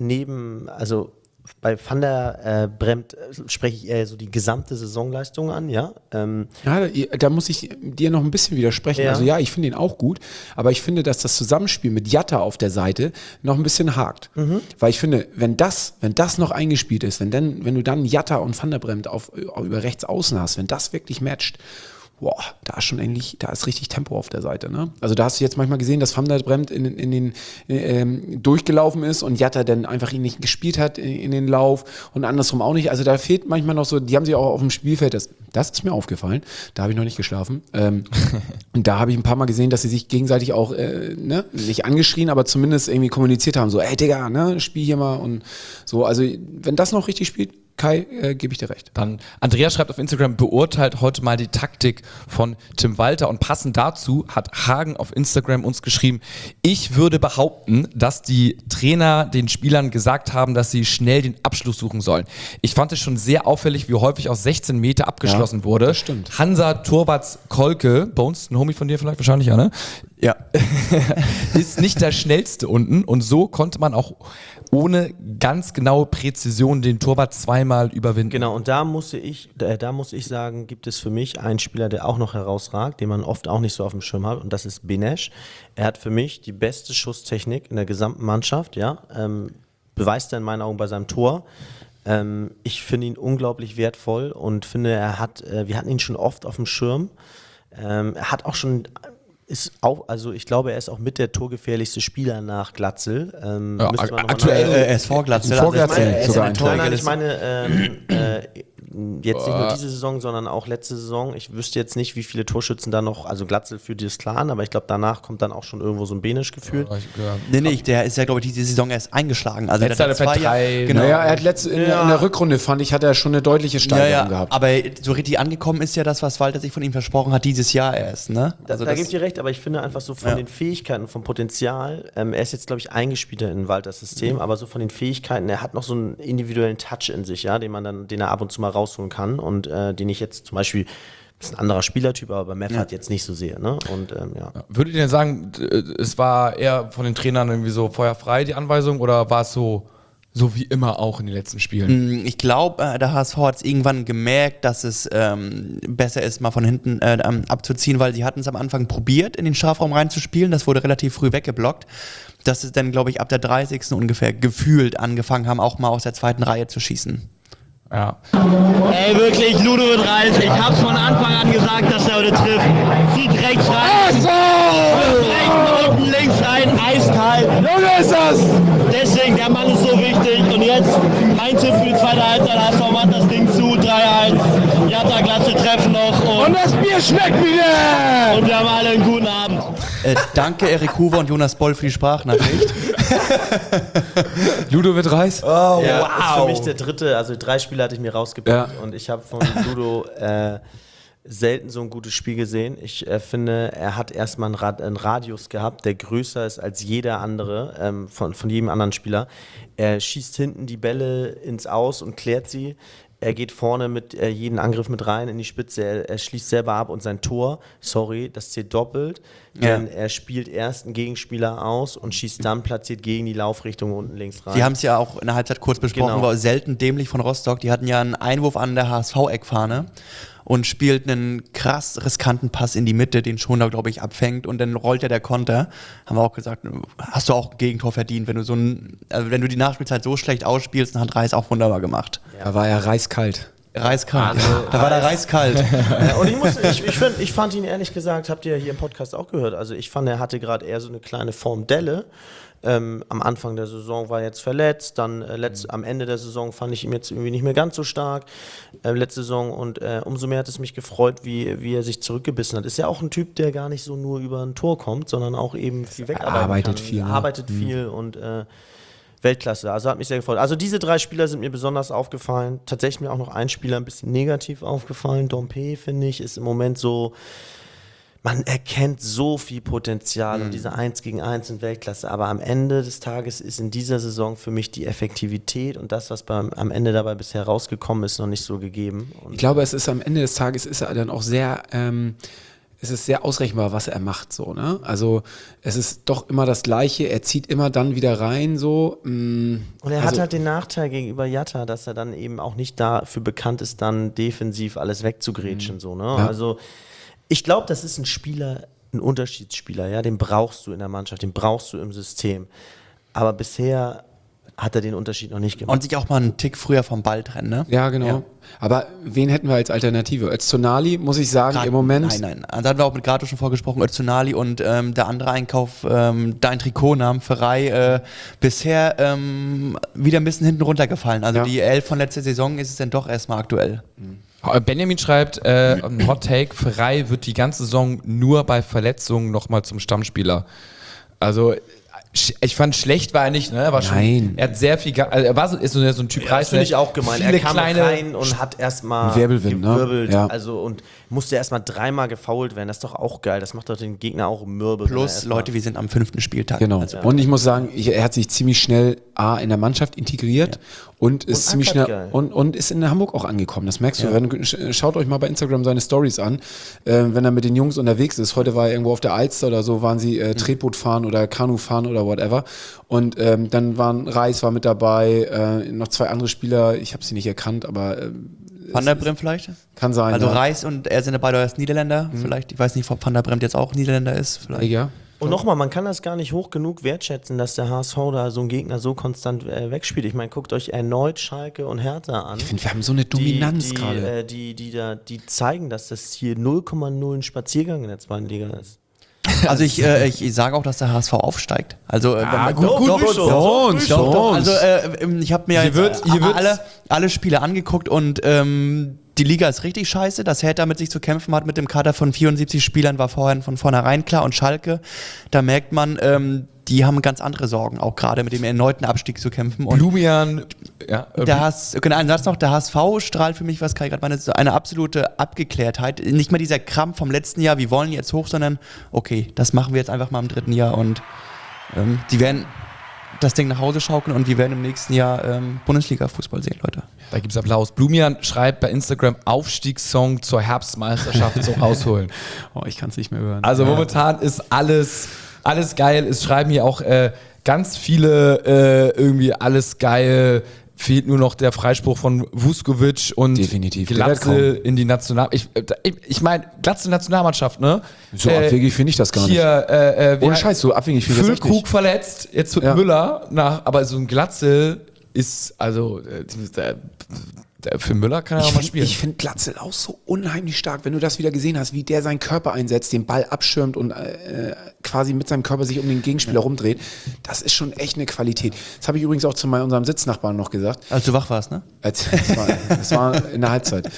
bei Van der Bremt spreche ich eher so die gesamte Saisonleistung an, ja. Ja, da muss ich dir noch ein bisschen widersprechen. Ja. Also ja, ich finde ihn auch gut, aber ich finde, dass das Zusammenspiel mit Jatta auf der Seite noch ein bisschen hakt. Weil ich finde, wenn das noch eingespielt ist, wenn du dann Jatta und Van der Bremt über rechts außen hast, wenn das wirklich matcht boah, da ist richtig Tempo auf der Seite. Ne? Also da hast du jetzt manchmal gesehen, dass Van der Bremt in den durchgelaufen ist und Jatta dann einfach ihn nicht gespielt hat in den Lauf und andersrum auch nicht. Also da fehlt manchmal noch so, die haben sich auch auf dem Spielfeld, das ist mir aufgefallen, da habe ich noch nicht geschlafen. Und da habe ich ein paar Mal gesehen, dass sie sich gegenseitig auch nicht angeschrien, aber zumindest irgendwie kommuniziert haben, so, ey Digga, ne, spiel hier mal und so. Also wenn das noch richtig spielt, Kai, gebe ich dir recht. Dann Andreas schreibt auf Instagram, beurteilt heute mal die Taktik von Tim Walter und passend dazu hat Hagen auf Instagram uns geschrieben, ich würde behaupten, dass die Trainer den Spielern gesagt haben, dass sie schnell den Abschluss suchen sollen. Ich fand es schon sehr auffällig, wie häufig aus 16 Meter abgeschlossen wurde. Das stimmt. Hansa Torwarts Kolke, Bones, ein Homie von dir vielleicht wahrscheinlich, ja, ne? Ja. Ist nicht der schnellste unten und so konnte man auch ohne ganz genaue Präzision den Torwart zweimal überwinden. Genau, und da muss ich sagen, gibt es für mich einen Spieler, der auch noch herausragt, den man oft auch nicht so auf dem Schirm hat, und das ist Benesch. Er hat für mich die beste Schusstechnik in der gesamten Mannschaft, ja, beweist er in meinen Augen bei seinem Tor. Ich finde ihn unglaublich wertvoll und finde, wir hatten ihn schon oft auf dem Schirm. Er hat auch schon... ich glaube, er ist auch mit der torgefährlichste Spieler nach Glatzel. Aktuell er ist vor Glatzel. Ich meine, jetzt nicht nur diese Saison, sondern auch letzte Saison. Ich wüsste jetzt nicht, wie viele Torschützen da noch, also Glatzel führt das klar an, aber ich glaube, danach kommt dann auch schon irgendwo so ein Benesch gefühlt. Nee, der ist ja, glaube ich, diese Saison erst eingeschlagen. Also Letzter hat 3. Genau. Naja, er hat in der Rückrunde, fand ich, hat er schon eine deutliche Steigerung gehabt. Aber so richtig angekommen ist ja das, was Walter sich von ihm versprochen hat, dieses Jahr erst. Ne? Also da gebe ich dir recht, aber ich finde einfach so von den Fähigkeiten, vom Potenzial, er ist jetzt, glaube ich, eingespielter in Walters System, aber so von den Fähigkeiten, er hat noch so einen individuellen Touch in sich, ja, den er ab und zu mal rausholen kann und den ich jetzt zum Beispiel, das ist ein anderer Spielertyp, aber bei Meffert jetzt nicht so sehe. Ne? Und, Würdet ihr denn sagen, es war eher von den Trainern irgendwie so feuerfrei, die Anweisung, oder war es so wie immer auch in den letzten Spielen? Ich glaube, der HSV hat es irgendwann gemerkt, dass es besser ist, mal von hinten abzuziehen, weil sie hatten es am Anfang probiert, in den Strafraum reinzuspielen. Das wurde relativ früh weggeblockt. Dass sie dann, glaube ich, ab der 30. ungefähr gefühlt angefangen haben, auch mal aus der zweiten Reihe zu schießen. Ja. Ey, wirklich, Ludo wird rein. Ich hab's von Anfang an gesagt, dass er heute trifft. Zieht rechts rein. Rechts, unten, links rein, eiskalt. Junge ist das! Deswegen, der Mann ist so wichtig. Und jetzt ein Tipp für die zweite Halbzeit. HSV macht das Ding zu. 3-1. Jatta, Glatze treffen noch. Und das Bier schmeckt wieder! Und wir haben alle einen guten Abend. Danke, Erik Huber und Jonas Boll für die Sprachnachricht. Ludo wird Reis. Oh, wow. Ist für mich der dritte, also 3 Spiele hatte ich mir rausgepickt und ich habe von Ludo selten so ein gutes Spiel gesehen. Ich finde, er hat erstmal einen Radius gehabt, der größer ist als jeder andere, von jedem anderen Spieler. Er schießt hinten die Bälle ins Aus und klärt sie. Er geht vorne mit jeden Angriff mit rein in die Spitze, er schließt selber ab und sein Tor, das zählt doppelt, denn er spielt erst einen Gegenspieler aus und schießt dann platziert gegen die Laufrichtung unten links rein. Die haben es ja auch in der Halbzeit kurz besprochen, Genau. war selten dämlich von Rostock. Die hatten ja einen Einwurf an der HSV-Eckfahne und spielt einen krass riskanten Pass in die Mitte, den Schoner, glaube ich, abfängt und dann rollt ja der Konter. Haben wir auch gesagt, hast du auch ein Gegentor verdient, wenn du wenn du die Nachspielzeit so schlecht ausspielst, dann hat Reis auch wunderbar gemacht. Da war er reiskalt. Reiskalt. Da war der Reis kalt. Und ich fand ihn ehrlich gesagt, habt ihr hier im Podcast auch gehört, also ich fand, er hatte gerade eher so eine kleine Formdelle. Am Anfang der Saison war er jetzt verletzt, dann am Ende der Saison fand ich ihn jetzt irgendwie nicht mehr ganz so stark, letzte Saison, und umso mehr hat es mich gefreut, wie er sich zurückgebissen hat. Ist ja auch ein Typ, der gar nicht so nur über ein Tor kommt, sondern auch eben viel arbeitet viel, ne? Arbeitet viel und Weltklasse, also hat mich sehr gefreut. Also diese 3 Spieler sind mir besonders aufgefallen, tatsächlich mir auch noch ein Spieler ein bisschen negativ aufgefallen, Dompe, finde ich, ist im Moment so... Man erkennt so viel Potenzial und diese 1 gegen 1 in Weltklasse, aber am Ende des Tages ist in dieser Saison für mich die Effektivität und das, was am Ende dabei bisher rausgekommen ist, noch nicht so gegeben. Und ich glaube, es ist am Ende des Tages ist er dann auch sehr, es ist sehr ausrechenbar, was er macht, so, ne? Also es ist doch immer das Gleiche, er zieht immer dann wieder rein, so. Und er hat halt den Nachteil gegenüber Jatta, dass er dann eben auch nicht dafür bekannt ist, dann defensiv alles wegzugrätschen, so, ne? Ja. Also ich glaube, das ist ein Unterschiedsspieler, ja, den brauchst du in der Mannschaft, den brauchst du im System. Aber bisher hat er den Unterschied noch nicht gemacht. Und sich auch mal einen Tick früher vom Ball trennen, ne? Ja, genau. Ja. Aber wen hätten wir als Alternative? Öztunali, muss ich sagen, im Moment. Nein. Da hatten wir auch mit Gato schon vorgesprochen, Öztunali und der andere Einkauf, dein Trikotnamen, Ferrei, bisher wieder ein bisschen hinten runtergefallen. Also die 11 von letzter Saison ist es dann doch erstmal aktuell. Benjamin schreibt, Hot Take, Ferrei wird die ganze Saison nur bei Verletzungen nochmal zum Stammspieler. Also ich fand, schlecht war er nicht, ne? Er war schon, er hat sehr viel, also er war ist so ein Typ das finde ich auch gemein. Er kam rein und hat erstmal Wirbelwind, gewirbelt, ne? Ja. also und musste erstmal 3-mal gefoult werden. Das ist doch auch geil. Das macht doch den Gegner auch mürbe. Plus, Leute, wir sind am 5. Spieltag. Genau. Also, und ich muss sagen, er hat sich ziemlich schnell in der Mannschaft integriert und ist ziemlich schnell und ist in Hamburg auch angekommen. Das merkst du. Schaut euch mal bei Instagram seine Stories an, wenn er mit den Jungs unterwegs ist. Heute war er irgendwo auf der Alster oder so, waren sie Tretboot fahren oder Kanu fahren oder whatever. Und dann Reis war mit dabei, noch 2 andere Spieler, ich habe sie nicht erkannt, aber Van der Bremt vielleicht? Kann sein. Also ja. Reis und er sind ja beide erst Niederländer. Vielleicht, ich weiß nicht, ob Van der Bremt jetzt auch Niederländer ist. Vielleicht. Ja. Und nochmal, man kann das gar nicht hoch genug wertschätzen, dass der HSV da so einen Gegner so konstant wegspielt. Ich meine, guckt euch erneut Schalke und Hertha an. Ich finde, wir haben so eine Dominanz gerade. Die zeigen, dass das hier 0,0 ein Spaziergang in der 2. Liga ist. Also ich sage auch, dass der HSV aufsteigt. Also Doch. Also ich habe mir alle Spiele angeguckt und die Liga ist richtig scheiße. Dass Hertha mit sich zu kämpfen hat mit dem Kader von 74 Spielern war vorhin von vornherein klar. Und Schalke, da merkt man, die haben ganz andere Sorgen, auch gerade mit dem erneuten Abstieg zu kämpfen. Und Blumian, ein Satz noch, der HSV strahlt für mich, was Kai gerade meinte, so eine absolute Abgeklärtheit. Nicht mehr dieser Krampf vom letzten Jahr, wir wollen jetzt hoch, sondern okay, das machen wir jetzt einfach mal im 3. Jahr und die werden das Ding nach Hause schaukeln und wir werden im nächsten Jahr Bundesliga-Fußball sehen, Leute. Da gibt's Applaus. Blumian schreibt bei Instagram Aufstiegssong zur Herbstmeisterschaft zum Rausholen. Oh, ich kann es nicht mehr hören. Also momentan ist alles geil. Es schreiben hier auch ganz viele irgendwie alles geil. Fehlt nur noch der Freispruch von Vuskovic und definitiv. Glatzel in die ich meine, Glatzel Nationalmannschaft, ne? So abwegig finde ich das gar nicht. Hier, ohne Scheiß, so abwegig finde ich das echt nicht. Füllkrug verletzt, jetzt wird Müller aber so ein Glatzel ist, also für Müller kann er auch mal spielen. Ich finde Glatzel auch so unheimlich stark, wenn du das wieder gesehen hast, wie der seinen Körper einsetzt, den Ball abschirmt und quasi mit seinem Körper sich um den Gegenspieler rumdreht. Das ist schon echt eine Qualität. Das habe ich übrigens auch zu unserem Sitznachbarn noch gesagt. Als du wach warst, ne? Das war in der Halbzeit.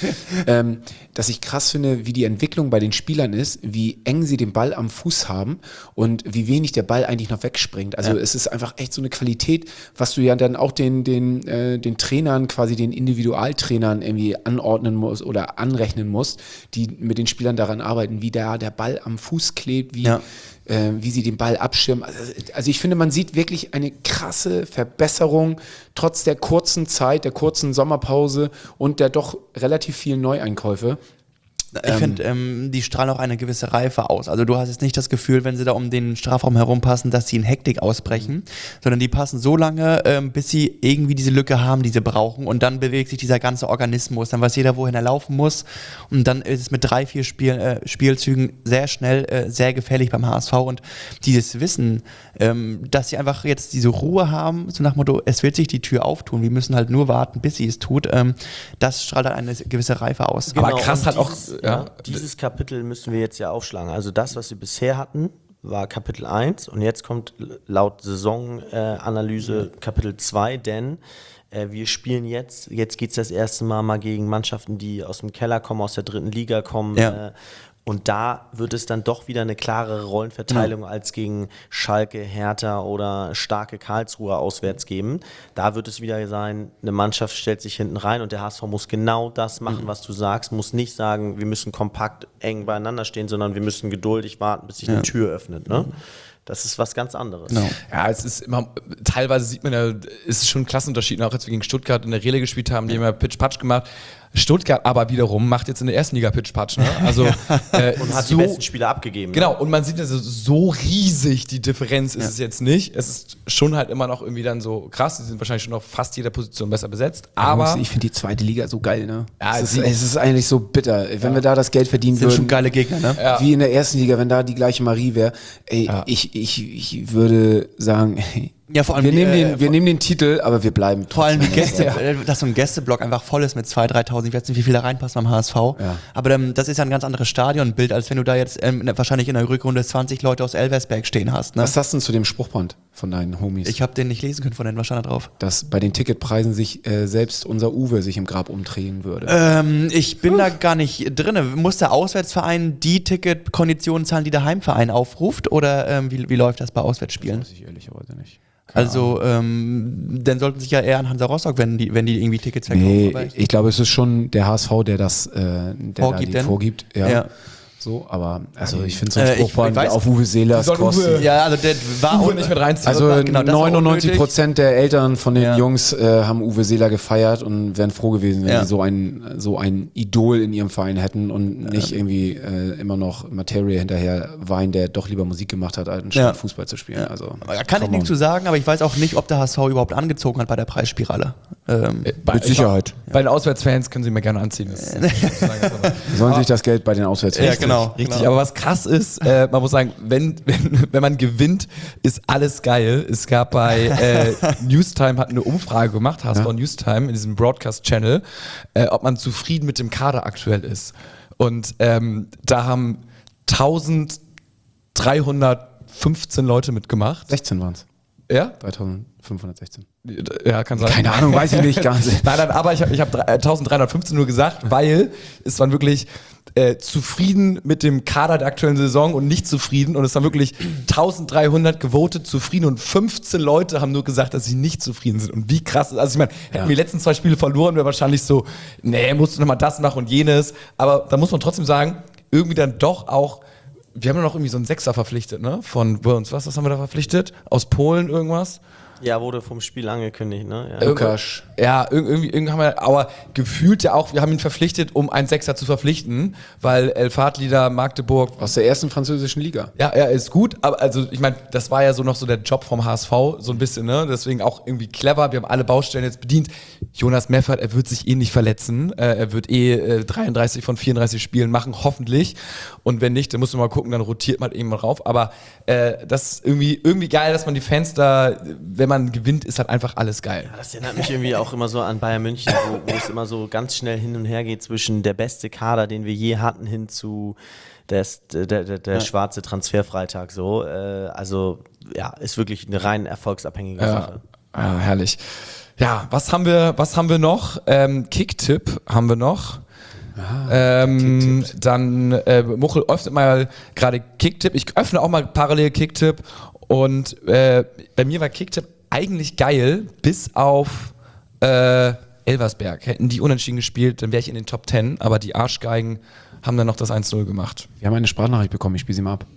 Dass ich krass finde, wie die Entwicklung bei den Spielern ist, wie eng sie den Ball am Fuß haben und wie wenig der Ball eigentlich noch wegspringt. Also es ist einfach echt so eine Qualität, was du ja dann auch den Trainern, quasi den Individualtrainern irgendwie anordnen musst oder anrechnen musst, die mit den Spielern daran arbeiten, wie der Ball am Fuß klebt, wie sie den Ball abschirmen. Also ich finde, man sieht wirklich eine krasse Verbesserung trotz der kurzen Zeit, der kurzen Sommerpause und der doch relativ vielen Neueinkäufe. Ich finde, die strahlen auch eine gewisse Reife aus. Also du hast jetzt nicht das Gefühl, wenn sie da um den Strafraum herumpassen, dass sie in Hektik ausbrechen, sondern die passen so lange, bis sie irgendwie diese Lücke haben, die sie brauchen und dann bewegt sich dieser ganze Organismus. Dann weiß jeder, wohin er laufen muss und dann ist es mit 3-4 Spielzügen sehr schnell, sehr gefährlich beim HSV und dieses Wissen, dass sie einfach jetzt diese Ruhe haben, so nach dem Motto, es wird sich die Tür auftun, wir müssen halt nur warten, bis sie es tut, das strahlt halt eine gewisse Reife aus. Genau, aber krass hat auch... Dieses Kapitel müssen wir jetzt ja aufschlagen. Also das, was wir bisher hatten, war Kapitel 1 und jetzt kommt laut Saisonanalyse Kapitel 2, denn wir spielen jetzt geht es das erste Mal gegen Mannschaften, die aus dem Keller kommen, aus der 3. Liga kommen. Und da wird es dann doch wieder eine klarere Rollenverteilung als gegen Schalke, Hertha oder starke Karlsruhe auswärts geben. Da wird es wieder sein, eine Mannschaft stellt sich hinten rein und der HSV muss genau das machen, was du sagst. Muss nicht sagen, wir müssen kompakt eng beieinander stehen, sondern wir müssen geduldig warten, bis sich eine Tür öffnet. Ne? Das ist was ganz anderes. No. Ja, es ist immer, teilweise sieht man ja, es ist schon ein Klassenunterschied, auch als wir gegen Stuttgart in der Rele gespielt haben, die haben ja Pitch-Patch gemacht. Stuttgart aber wiederum macht jetzt in der 1. Liga Pitch-Patch, ne? Also, und hat die besten Spieler abgegeben. Genau, ne? und man sieht also so riesig die Differenz ist es jetzt nicht. Es ist schon halt immer noch irgendwie dann so krass, die sind wahrscheinlich schon auf fast jeder Position besser besetzt, aber... Ich finde die 2. Liga so geil, ne? Ja, es ist eigentlich so bitter. Wenn wir da das Geld verdienen würden... Sind schon geile Gegner, ne? Ja. Wie in der 1. Liga, wenn da die gleiche Marie wäre. Ey, ich würde sagen, Ja, vor allem wir nehmen den Titel, aber wir bleiben vor allem die trotzdem. Gäste, dass so ein Gästeblock einfach voll ist mit 2.000, 3.000, ich weiß nicht, wie viele da reinpassen beim HSV. Ja. Aber das ist ja ein ganz anderes Stadionbild, als wenn du da jetzt wahrscheinlich in der Rückrunde 20 Leute aus Elversberg stehen hast. Ne? Was sagst du denn zu dem Spruchband von deinen Homies? Ich habe den nicht lesen können von denen, was stand da drauf? Dass bei den Ticketpreisen sich selbst unser Uwe sich im Grab umdrehen würde. Ich bin da gar nicht drin. Muss der Auswärtsverein die Ticketkonditionen zahlen, die der Heimverein aufruft? Oder wie läuft das bei Auswärtsspielen? Das weiß ich ehrlicherweise nicht. Also, dann sollten sich ja eher an Hansa Rostock wenden, wenn die irgendwie Tickets verkaufen. Nee, Aber ich glaube, es ist schon der HSV, der das vorgibt. Ja. So, aber also ich finde so ein Spruchband ich weiß- auf Uwe Seelers kosten. Ja, also der war Uwe nicht mit reinziehen. Also Genau, das war 99% der Eltern von den Ja. Jungs haben Uwe Seeler gefeiert und wären froh gewesen, wenn Ja. sie so ein Idol in ihrem Verein hätten und nicht irgendwie immer noch Materie hinterher weinen, der doch lieber Musik gemacht hat, anstatt Ja. Fußball zu spielen. Also Da kann ich come nichts on. zu sagen, aber ich weiß auch nicht, ob der HSV überhaupt angezogen hat bei der Preisspirale. Mit Sicherheit. Bei den Auswärtsfans können sie mir gerne anziehen. Das Sollen sich das Geld bei den Auswärtsfans. Richtig, genau. aber was krass ist, man muss sagen, wenn man gewinnt, ist alles geil. Es gab bei Newstime, hat eine Umfrage gemacht, HSV Newstime, in diesem Broadcast-Channel, ob man zufrieden mit dem Kader aktuell ist. Und da haben 1315 Leute mitgemacht. 16 waren es. Ja? 3516. Ja, kann sein. Keine Ahnung, weiß ich nicht ganz. Nein, aber ich hab 1315 nur gesagt, weil es waren wirklich zufrieden mit dem Kader der aktuellen Saison und nicht zufrieden. Und es waren wirklich 1300 gewotet zufrieden und 15 Leute haben nur gesagt, dass sie nicht zufrieden sind. Und wie krass ist, also ich meine, hätten wir die letzten 2 Spiele verloren, wäre wahrscheinlich so, nee, musst du nochmal das machen und jenes. Aber da muss man trotzdem sagen, irgendwie dann doch auch, wir haben ja noch irgendwie so einen Sechser verpflichtet, ne? Von Burns. Was haben wir da verpflichtet? Aus Polen irgendwas? Ja, wurde vom Spiel angekündigt, ne? Ja. Lukas. Ja, irgendwie haben wir, aber gefühlt ja auch, wir haben ihn verpflichtet, um einen Sechser zu verpflichten, weil El Fadli da Magdeburg. Aus der ersten französischen Liga. Ja, er ist gut, aber also ich meine, das war ja so noch so der Job vom HSV, so ein bisschen, ne? Deswegen auch irgendwie clever. Wir haben alle Baustellen jetzt bedient. Jonas Meffert, er wird sich nicht verletzen. Er wird 33 von 34 Spielen machen, hoffentlich. Und wenn nicht, dann muss man mal gucken, dann rotiert man eben mal rauf. Aber das ist irgendwie geil, dass man die Fans da, wenn man gewinnt, ist halt einfach alles geil. Das erinnert mich irgendwie auch immer so an Bayern München, wo es immer so ganz schnell hin und her geht zwischen der beste Kader, den wir je hatten, hin zu der schwarze Transferfreitag. So. Also ja, ist wirklich eine rein erfolgsabhängige Sache. Ja, herrlich. Ja, was haben wir noch? Kicktipp haben wir noch. Dann Muchel öffnet mal gerade Kicktipp. Ich öffne auch mal parallel Kicktipp. Und bei mir war Kicktipp eigentlich geil, bis auf Elversberg. Hätten die unentschieden gespielt, dann wäre ich in den Top 10. Aber die Arschgeigen haben dann noch das 1-0 gemacht. Wir haben eine Sprachnachricht bekommen, ich spiele sie mal ab.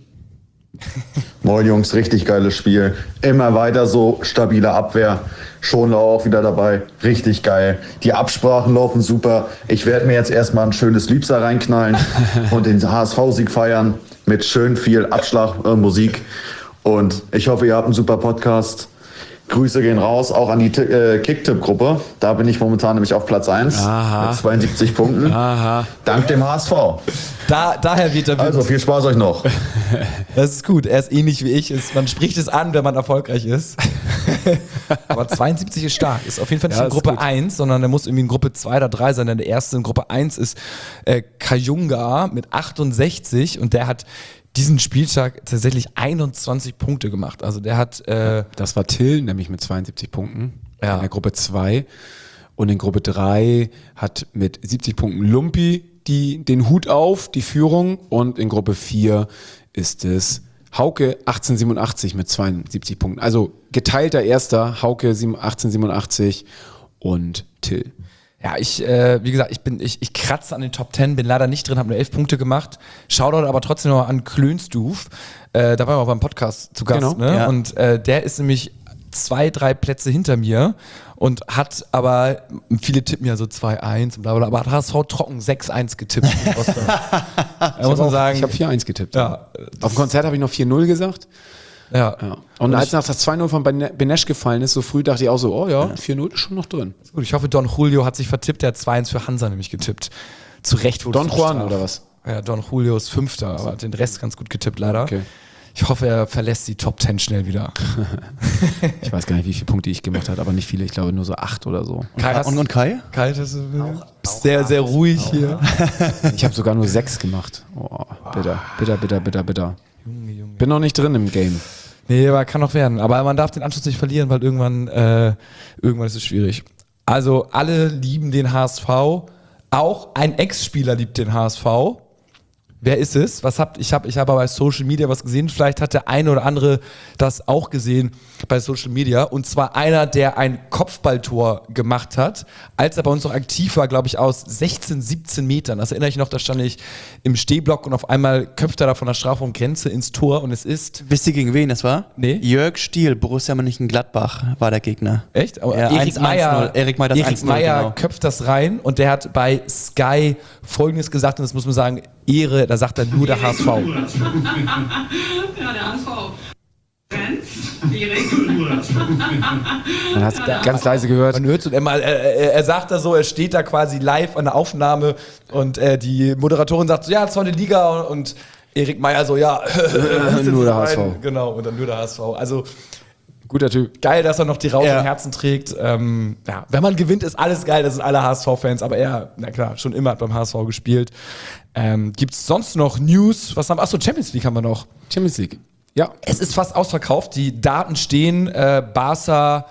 Moin Jungs, richtig geiles Spiel. Immer weiter so, stabile Abwehr. Schonlau auch wieder dabei. Richtig geil. Die Absprachen laufen super. Ich werde mir jetzt erstmal ein schönes Liebser reinknallen und den HSV-Sieg feiern mit schön viel Abschlagmusik. Und ich hoffe, ihr habt einen super Podcast. Grüße gehen raus, auch an die Kicktipp-Gruppe. Da bin ich momentan nämlich auf Platz 1 mit 72 Punkten. Dank dem HSV. Daher wird er. Also viel Spaß euch noch. Das ist gut. Er ist ähnlich wie ich. Man spricht es an, wenn man erfolgreich ist. Aber 72 ist stark. Ist auf jeden Fall nicht in Gruppe 1, sondern er muss irgendwie in Gruppe 2 oder 3 sein. Denn der erste in Gruppe 1 ist Kayunga mit 68 und der hat diesen Spieltag tatsächlich 21 Punkte gemacht. Also der hat... das war Till, nämlich mit 72 Punkten Ja. in der Gruppe 2. Und in Gruppe 3 hat mit 70 Punkten Lumpi den Hut auf, die Führung. Und in Gruppe 4 ist es Hauke 1887 mit 72 Punkten. Also geteilter Erster, Hauke 1887 und Till. Ja, wie gesagt, ich kratze an den Top 10, bin leider nicht drin, habe nur 11 Punkte gemacht. Shoutout aber trotzdem noch an Klönstuf. Da waren wir auch beim Podcast zu Gast. Genau, ne? ja. Und der ist nämlich 2-3 Plätze hinter mir und hat aber, viele tippen ja so 2-1 und bla bla, aber hat HSV trocken 6-1 getippt. Da muss man sagen, Ich habe 4-1 getippt. ja, Auf dem Konzert habe ich noch 4-0 gesagt. ja. Ja. Und als nach das 2-0 von Benesch gefallen ist, so früh dachte ich auch so, oh ja, 4-0 ist schon noch drin. Gut, ich hoffe, Don Julio hat sich vertippt, der hat 2-1 für Hansa nämlich getippt. Zu Recht wurde Don es Juan bestraft. oder was? Ja, Don Julio ist Fünfter, aber hat den Rest ganz gut getippt leider. Okay. Ich Ich hoffe, er verlässt die Top 10 schnell wieder. Ich weiß gar nicht, wie viele Punkte ich gemacht habe, aber nicht viele. Ich glaube nur so 8 oder so. Kai, Und Kai? Kai, das ist sehr, sehr ruhig hier. Ich habe sogar nur 6 gemacht. Oh, bitter. Bin noch nicht drin im Game. Nee, aber kann noch werden. Aber man darf den Anschluss nicht verlieren, weil irgendwann ist es schwierig. Also alle lieben den HSV. Auch ein Ex-Spieler liebt den HSV. Wer ist es? Ich habe aber bei Social Media was gesehen. Vielleicht hat der eine oder andere das auch gesehen bei Social Media. Und zwar einer, der ein Kopfballtor gemacht hat, als er bei uns noch aktiv war, glaube ich, aus 16, 17 Metern. Das erinnere ich noch, da stand ich im Stehblock und auf einmal köpft er da von der Strafraumgrenze ins Tor und es ist... Wisst ihr, gegen wen das war? Nee. Jörg Stiel, Borussia Mönchengladbach war der Gegner. Echt? Aber Ja, Erik 1-1-0. Meyer, Erik Meyer das 1-0, genau. köpft das rein und der hat bei Sky Folgendes gesagt und das muss man sagen, Ehre, da sagt er nur der HSV. Ja, der HSV. Man hat es ganz leise gehört. Man hört und er sagt da so, er steht da quasi live an der Aufnahme und die Moderatorin sagt so, ja, 2. Liga und Erik Meyer so, ja, nur der HSV. Genau, und dann nur der HSV. Also guter Typ. geil, dass er noch die Raute im Herzen trägt. Ja, wenn man gewinnt, ist alles geil, das sind alle HSV-Fans, aber er, na klar, schon immer hat beim HSV gespielt. Gibt es sonst noch News? Was haben wir? Achso, Champions League haben wir noch. Champions League. Ja. Es ist fast ausverkauft, die Daten stehen, Barca,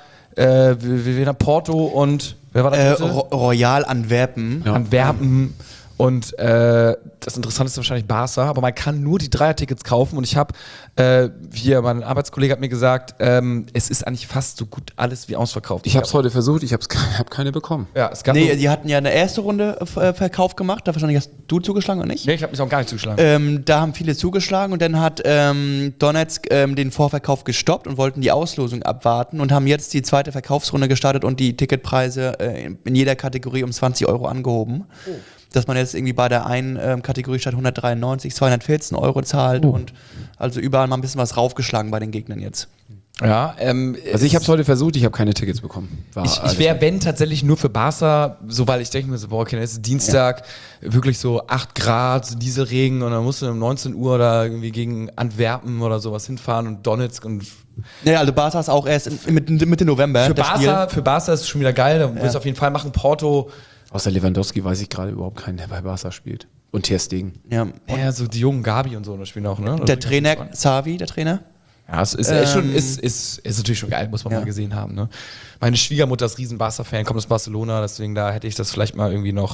Porto und wer war das? Royal Antwerpen. Ja. Antwerpen. Und das Interessanteste ist wahrscheinlich Barca, aber man kann nur die Dreier-Tickets kaufen. Und ich habe, hier, mein Arbeitskollege hat mir gesagt, es ist eigentlich fast so gut alles wie ausverkauft. Ich habe es heute versucht, ich habe keine bekommen. Ja, es gab Nee, die hatten ja eine erste Runde Verkauf gemacht, da wahrscheinlich hast du zugeschlagen oder nicht? Nee, ich habe mich auch gar nicht zugeschlagen. Da haben viele zugeschlagen und dann hat Donetsk den Vorverkauf gestoppt und wollten die Auslosung abwarten und haben jetzt die zweite Verkaufsrunde gestartet und die Ticketpreise in jeder Kategorie um 20 Euro angehoben. Oh. Dass man jetzt irgendwie bei der einen Kategorie statt 193 214 Euro zahlt und also überall mal ein bisschen was raufgeschlagen bei den Gegnern jetzt. Ja, also ich habe es heute versucht, ich habe keine Tickets bekommen. Ich wäre, wenn, tatsächlich nur für Barca, so weil ich denke mir so, boah, okay, es ist Dienstag, wirklich so 8 Grad, Dieselregen und dann musst du um 19 Uhr da irgendwie gegen Antwerpen oder sowas hinfahren und Donetsk und... Ja, also Barca ist auch erst Mitte November. Für Barca ist es schon wieder geil, da willst du auf jeden Fall machen. Porto... Außer Lewandowski weiß ich gerade überhaupt keinen, der bei Barca spielt. Und Ter Stegen. Ja, so die jungen Gabi und so, das spielen auch, ne? Der Trainer, Xavi, der Trainer. Ja, es ist natürlich schon geil, muss man mal gesehen haben, ne? Meine Schwiegermutter ist riesen Barca-Fan, kommt aus Barcelona, deswegen da hätte ich das vielleicht mal irgendwie noch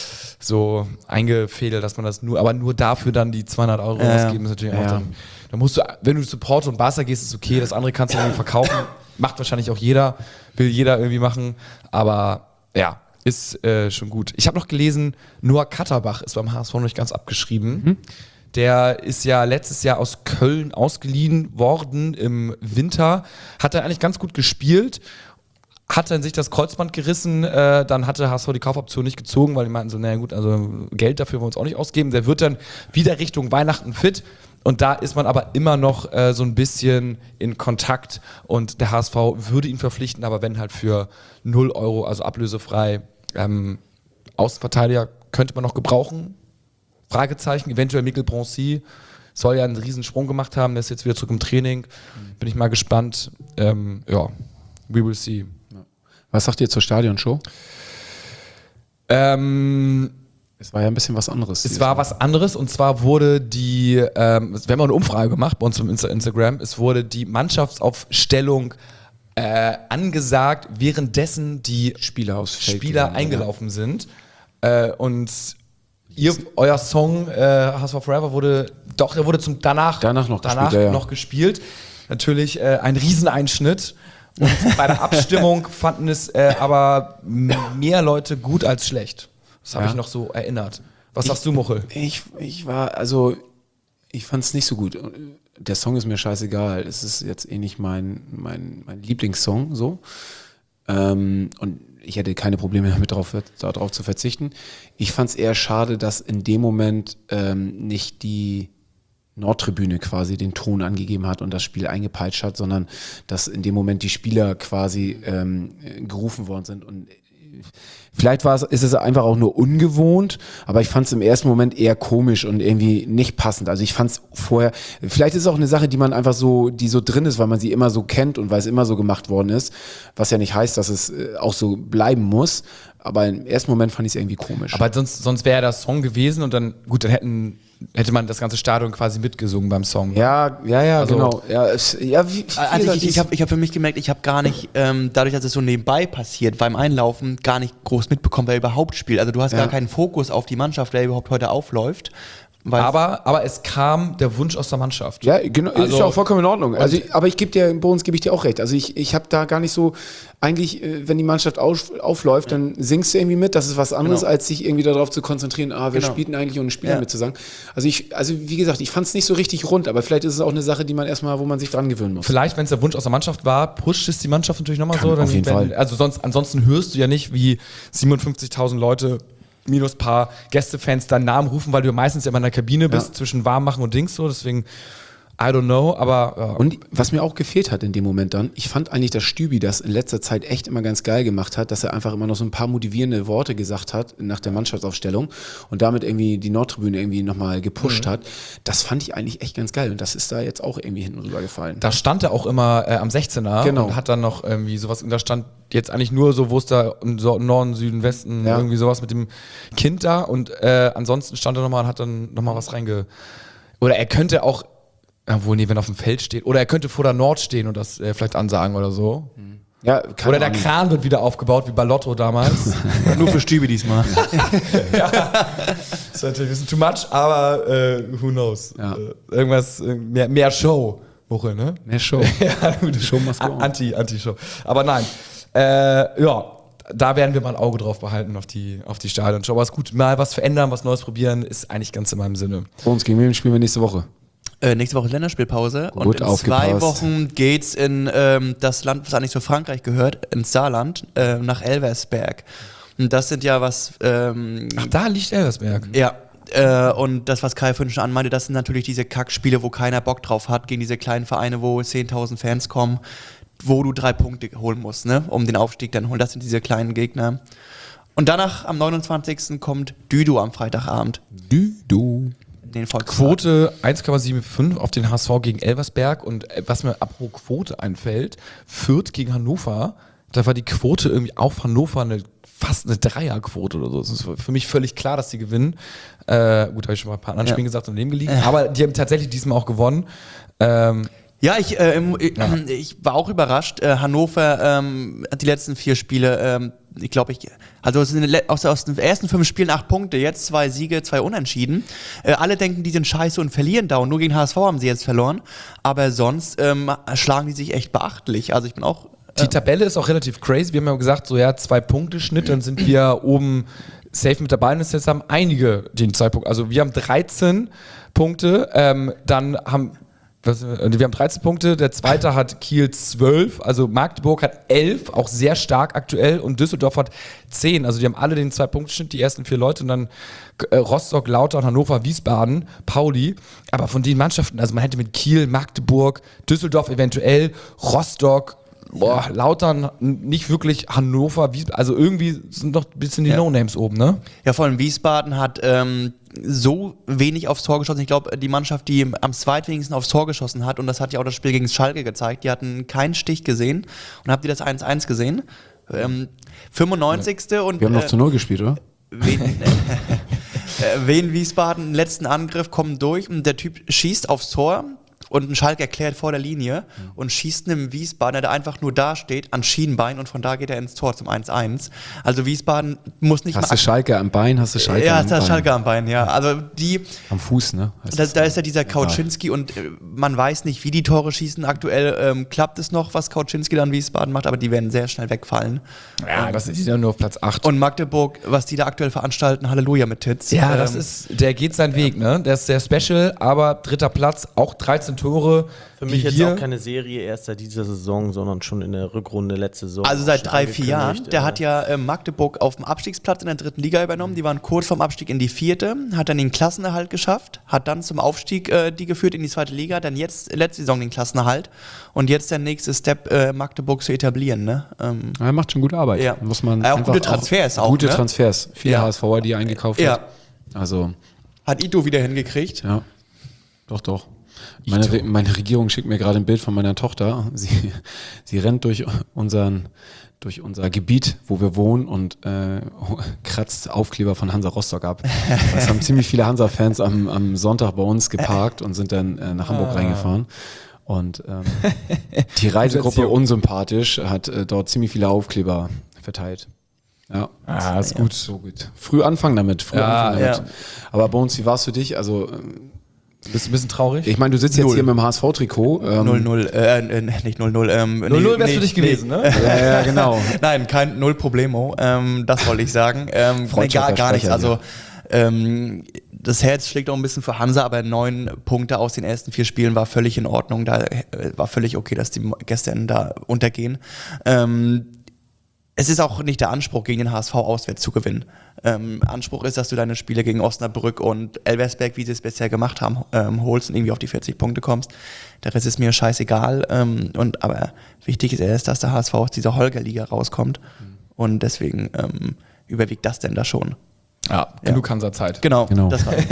so eingefädelt, dass man das nur dafür dann die 200 Euro ausgeben, ist natürlich auch dann musst du, wenn du zu Porto und Barca gehst, ist okay, das andere kannst du irgendwie verkaufen, macht wahrscheinlich auch jeder, will jeder irgendwie machen, aber ja, ist schon gut. Ich habe noch gelesen, Noah Katterbach ist beim HSV noch nicht ganz abgeschrieben. Der ist ja letztes Jahr aus Köln ausgeliehen worden im Winter. Hat er eigentlich ganz gut gespielt. Hat dann sich das Kreuzband gerissen. Dann hatte HSV die Kaufoption nicht gezogen, weil die meinten so, naja gut, also Geld dafür wollen wir uns auch nicht ausgeben. Der wird dann wieder Richtung Weihnachten fit. Und da ist man aber immer noch so ein bisschen in Kontakt. Und der HSV würde ihn verpflichten, aber wenn halt für 0 Euro, also ablösefrei, Außenverteidiger könnte man noch gebrauchen. Fragezeichen, eventuell Mikkel Bronzy soll ja einen riesen Sprung gemacht haben, der ist jetzt wieder zurück im Training. Bin ich mal gespannt. We will see. Was sagt ihr zur Stadionshow? Es war ja ein bisschen was anderes. Es war was anderes und zwar wurde wir haben auch eine Umfrage gemacht bei uns im Instagram, es wurde die Mannschaftsaufstellung angesagt, währenddessen die Spieler eingelaufen sind. Und euer Song HSV Forever wurde danach noch gespielt. Natürlich ein Rieseneinschnitt. Und bei der Abstimmung fanden es aber mehr Leute gut als schlecht. Das habe ich noch so erinnert. Was sagst du, Muchel? Ich fand es nicht so gut. Der Song ist mir scheißegal. Es ist jetzt nicht mein Lieblingssong so. Und ich hätte keine Probleme damit, darauf zu verzichten. Ich fand es eher schade, dass in dem Moment nicht die Nordtribüne quasi den Ton angegeben hat und das Spiel eingepeitscht hat, sondern dass in dem Moment die Spieler quasi gerufen worden sind. Und vielleicht ist es einfach auch nur ungewohnt, aber ich fand es im ersten Moment eher komisch und irgendwie nicht passend. Also ich fand es vorher, vielleicht ist es auch eine Sache, die man einfach so, die so drin ist, weil man sie immer so kennt und weil es immer so gemacht worden ist, was ja nicht heißt, dass es auch so bleiben muss. Aber im ersten Moment fand ich es irgendwie komisch. Aber sonst wäre das Song gewesen und dann, gut, dann hätte man das ganze Stadion quasi mitgesungen beim Song. Ja, also, genau. Ich hab für mich gemerkt, ich habe gar nicht, dadurch, dass es so nebenbei passiert, beim Einlaufen gar nicht groß mitbekommen, wer überhaupt spielt. Also du hast gar keinen Fokus auf die Mannschaft, wer überhaupt heute aufläuft. Aber es kam der Wunsch aus der Mannschaft. Ja, genau, ist ja auch vollkommen in Ordnung. Also, aber bei uns gebe ich dir auch recht. Also ich habe da gar nicht so, eigentlich, wenn die Mannschaft aufläuft, dann singst du irgendwie mit. Das ist was anderes, als sich irgendwie darauf zu konzentrieren, wer spielt denn eigentlich und einen Spieler mitzusagen. Also wie gesagt, ich fand es nicht so richtig rund, aber vielleicht ist es auch eine Sache, die man erstmal, wo man sich dran gewöhnen muss. Vielleicht, wenn es der Wunsch aus der Mannschaft war, pusht es die Mannschaft natürlich nochmal so. Auf jeden Fall. Also ansonsten hörst du ja nicht, wie 57.000 Leute minus paar Gästefans deinen Namen rufen, weil du meistens ja immer in der Kabine bist, zwischen Warmmachen und Dings so, deswegen I don't know, aber... Ja. Und was mir auch gefehlt hat in dem Moment dann, ich fand eigentlich, dass Stübi das in letzter Zeit echt immer ganz geil gemacht hat, dass er einfach immer noch so ein paar motivierende Worte gesagt hat nach der Mannschaftsaufstellung und damit irgendwie die Nordtribüne irgendwie nochmal gepusht hat. Das fand ich eigentlich echt ganz geil und das ist da jetzt auch irgendwie hinten rüber gefallen. Da stand er auch immer am 16er und hat dann noch irgendwie sowas, und da stand jetzt eigentlich nur so, wo es da im Norden, Süden, Westen, irgendwie sowas mit dem Kind da und ansonsten stand er nochmal und hat dann nochmal was oder er könnte auch, obwohl, wenn er auf dem Feld steht. Oder er könnte vor der Nord stehen und das vielleicht ansagen oder so. Ja, oder der Kran wird wieder aufgebaut, wie bei Lotto damals. Nur für Stübi diesmal. Das ist natürlich ein bisschen too much, aber who knows. Ja. Irgendwas, mehr Show, Woche, ne? Mehr Show. Die Show must go on. Anti-Show. Aber nein, da werden wir mal ein Auge drauf behalten auf die Stadionshow. Aber es ist gut, mal was verändern, was Neues probieren, ist eigentlich ganz in meinem Sinne. Bei uns gegen wen spielen wir nächste Woche? Nächste Woche ist Länderspielpause und in 2 Wochen geht's in das Land, was eigentlich zu Frankreich gehört, ins Saarland, nach Elversberg. Und das sind ja was... Ach, da liegt Elversberg. Ja, und das, was Kai vorhin schon anmeinte, das sind natürlich diese Kackspiele, wo keiner Bock drauf hat, gegen diese kleinen Vereine, wo 10.000 Fans kommen, wo du 3 Punkte holen musst, ne, um den Aufstieg dann holen. Das sind diese kleinen Gegner. Und danach, am 29. kommt Düdo am Freitagabend. Düdo. Quote 1,75 auf den HSV gegen Elversberg und was mir apropos Quote einfällt, Fürth gegen Hannover, da war die Quote irgendwie auf Hannover fast eine Dreierquote oder so. Es ist für mich völlig klar, dass die gewinnen. Gut, habe ich schon mal ein paar anderen Spielen gesagt und daneben gelegen, aber die haben tatsächlich diesmal auch gewonnen. Ich war auch überrascht. Hannover hat die letzten 4 Spiele, aus den ersten 5 Spielen 8 Punkte, jetzt 2 Siege, 2 Unentschieden. Alle denken, die sind scheiße und verlieren da und nur gegen HSV haben sie jetzt verloren. Aber sonst schlagen die sich echt beachtlich. Also ich bin auch... Die Tabelle ist auch relativ crazy. Wir haben ja gesagt, 2 Punkte Schnitt, dann sind wir oben safe mit dabei. Und jetzt haben einige den 2 Punkte. Also wir haben 13 Punkte, wir haben 13 Punkte, der zweite hat Kiel 12, also Magdeburg hat 11, auch sehr stark aktuell, und Düsseldorf hat 10, also die haben alle den 2-Punkte-Schnitt, die ersten 4 Leute, und dann Rostock, Lautern, Hannover, Wiesbaden, Pauli, aber von den Mannschaften, also man hätte mit Kiel, Magdeburg, Düsseldorf eventuell, Rostock, Lautern nicht wirklich, Hannover, Wiesbaden, also irgendwie sind noch ein bisschen die No-Names oben, ne? Ja, vor allem Wiesbaden hat so wenig aufs Tor geschossen. Ich glaube, die Mannschaft, die am zweitwenigsten aufs Tor geschossen hat, und das hat ja auch das Spiel gegen Schalke gezeigt, die hatten keinen Stich gesehen. Und habt ihr das 1-1 gesehen? 95. Und wir haben noch zu 0 gespielt, oder? Wien Wiesbaden, letzten Angriff, kommen durch und der Typ schießt aufs Tor. Und ein Schalke erklärt vor der Linie und schießt einem Wiesbadener, der einfach nur da steht, an Schienbein, und von da geht er ins Tor zum 1-1. Also Wiesbaden muss nicht Hast du Schalke am Bein? Ja, Schalke am Bein, ja. Also die... Am Fuß, ne? Da ist ja dieser Kauczynski und man weiß nicht, wie die Tore schießen. Aktuell klappt es noch, was Kauczynski dann Wiesbaden macht, aber die werden sehr schnell wegfallen. Ja, das ist ja nur auf Platz 8. Und Magdeburg, was die da aktuell veranstalten, Halleluja mit Titz. Ja, der geht seinen Weg, ne? Der ist sehr special, aber 3. Platz, auch 13 Tore Tore. Für mich jetzt auch keine Serie erst seit dieser Saison, sondern schon in der Rückrunde letzte Saison. Also seit 3-4 Jahren. Der hat ja Magdeburg auf dem Abstiegsplatz in der 3. Liga übernommen. Die waren kurz vorm Abstieg in die 4., hat dann den Klassenerhalt geschafft, hat dann zum Aufstieg die geführt in die 2. Liga, dann jetzt letzte Saison den Klassenerhalt und jetzt der nächste Step, Magdeburg zu etablieren. Ne? Er macht schon gute Arbeit. Ja. Muss man auch gute Transfers auch. Gute ne? Transfers. Viele HSVer, die er eingekauft hat. Also hat Ito wieder hingekriegt. Ja. Doch. Meine Regierung schickt mir gerade ein Bild von meiner Tochter. Sie rennt durch unser Gebiet, wo wir wohnen und kratzt Aufkleber von Hansa Rostock ab. Das haben ziemlich viele Hansa-Fans am Sonntag bei uns geparkt und sind dann nach Hamburg reingefahren. Und die Reisegruppe Unsympathisch hat dort ziemlich viele Aufkleber verteilt. Ja, ist gut. So gut. Früh anfangen damit. Aber bei uns, wie war es für dich? Also bist du ein bisschen traurig? Ich meine, du sitzt jetzt hier mit dem HSV-Trikot. 0-0, nicht 0-0. 0-0 wär's für dich gewesen, ne? Ja, genau. Nein, kein Null Problemo. Das wollte ich sagen. Gar nichts. Also das Herz schlägt auch ein bisschen für Hansa, aber 9 Punkte aus den ersten 4 Spielen war völlig in Ordnung. Da war völlig okay, dass die gestern da untergehen. Es ist auch nicht der Anspruch, gegen den HSV auswärts zu gewinnen. Anspruch ist, dass du deine Spiele gegen Osnabrück und Elversberg, wie sie es bisher gemacht haben, holst und irgendwie auf die 40 Punkte kommst. Der Rest ist mir scheißegal. Aber wichtig ist erst, dass der HSV aus dieser Holger-Liga rauskommt. Und deswegen überwiegt das denn da schon. Ja, genug Hansa-Zeit. Genau. Das war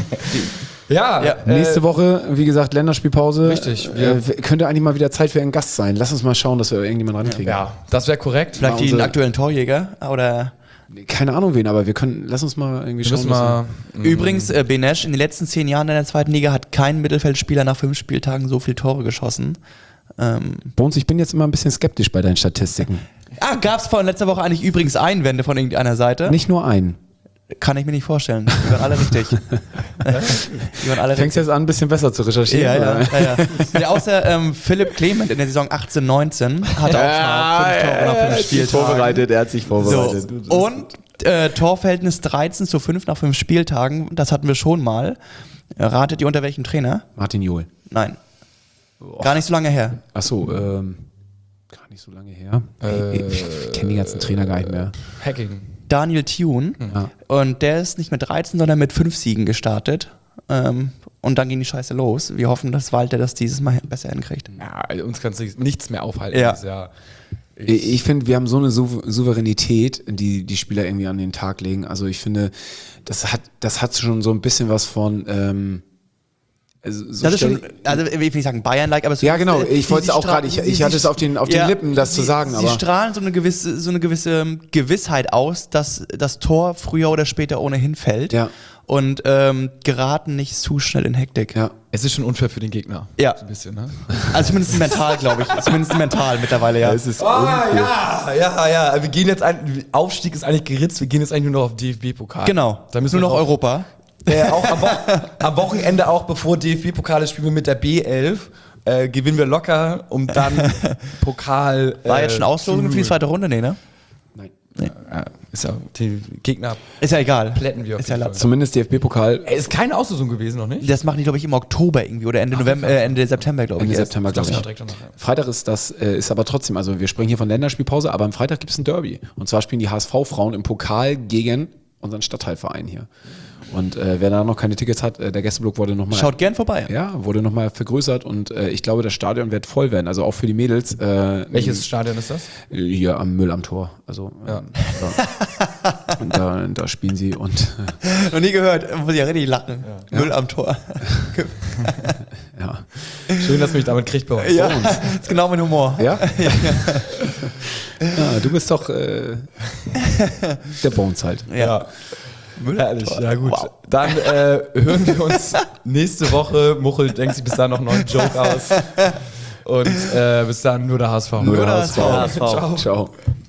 nächste Woche, wie gesagt, Länderspielpause. Richtig. Könnte eigentlich mal wieder Zeit für einen Gast sein. Lass uns mal schauen, dass wir irgendjemanden rankriegen. Ja, das wäre korrekt. Vielleicht den aktuellen Torjäger oder... Keine Ahnung wen, aber lass uns mal irgendwie schauen. Übrigens, Benesch in den letzten 10 Jahren in der 2. Liga hat kein Mittelfeldspieler nach 5 Spieltagen so viele Tore geschossen. Bones, ich bin jetzt immer ein bisschen skeptisch bei deinen Statistiken. Gab es von letzter Woche eigentlich übrigens Einwände von irgendeiner Seite? Nicht nur einen. Kann ich mir nicht vorstellen. Die waren alle richtig. Fängst jetzt an, ein bisschen besser zu recherchieren? Ja. Außer Philipp Clement in der Saison 18/19 hat auch schon 5 Tore nach 5 Spieltagen. Er hat sich vorbereitet. So. Und Torverhältnis 13:5 nach 5 Spieltagen, das hatten wir schon mal. Ratet ihr unter welchem Trainer? Martin Jol. Nein. Gar nicht so lange her. Achso, gar nicht so lange her. Ich kenne die ganzen Trainer gar nicht mehr. Hacking. Daniel Thune. Ja. Und der ist nicht mit 13, sondern mit 5 Siegen gestartet. Und dann ging die Scheiße los. Wir hoffen, dass Walter das dieses Mal besser hinkriegt. Ja, uns kann nichts mehr aufhalten. Ja. Ich finde, wir haben so eine Souveränität, die Spieler irgendwie an den Tag legen. Also ich finde, das hat schon so ein bisschen was von das ist schon, also ich will nicht sagen Bayern-like, aber ja genau, ich wollte es auch gerade, ich hatte es auf den Lippen, das zu sagen. Sie strahlen so eine gewisse Gewissheit aus, dass das Tor früher oder später ohnehin fällt und geraten nicht zu schnell in Hektik. Ja. Es ist schon unfair für den Gegner. Ja. So ein bisschen, ne? Also zumindest mental, glaube ich. Zumindest mental mittlerweile, ja. Es ist ja. Wir gehen jetzt Aufstieg ist eigentlich geritzt, wir gehen jetzt eigentlich nur noch auf DFB-Pokal. Genau. Da müssen nur wir noch Europa. Auch am Wochenende, auch bevor DFB-Pokal ist, spielen wir mit der B11. Gewinnen wir locker, um dann Pokal. War jetzt schon Auslosung für die 2. Runde? Nee, ne? Nein. Ist ja die Gegner. Ist ja egal. Plätten wir auf jeden Fall. Zumindest DFB-Pokal. Ist keine Auslosung gewesen, noch nicht? Das machen die, glaube ich, im Oktober irgendwie oder Ende September, glaube ich. Ende September, glaube ich. Freitag ist aber trotzdem, also wir sprechen hier von Länderspielpause, aber am Freitag gibt es ein Derby. Und zwar spielen die HSV-Frauen im Pokal gegen unseren Stadtteilverein hier. Und wer da noch keine Tickets hat, der Gästeblock wurde nochmal... Schaut gern vorbei. Ja, wurde nochmal vergrößert und ich glaube, das Stadion wird voll werden, also auch für die Mädels. Welches Stadion ist das? Hier am Müll am Tor. Also und da spielen sie und... Noch nie gehört, muss ich ja richtig lachen. Ja. Müll am Tor. Ja. Schön, dass mich damit kriegt bei uns. Ja, das ist genau mein Humor. Ja? Ja, du bist doch der Bones halt. Ja. Herrlich, ja gut. Wow. Dann hören wir uns nächste Woche. Muchel denkt sich bis dahin noch einen neuen Joke aus. Und bis dann nur der HSV. Nur der HSV. Ciao. Ciao.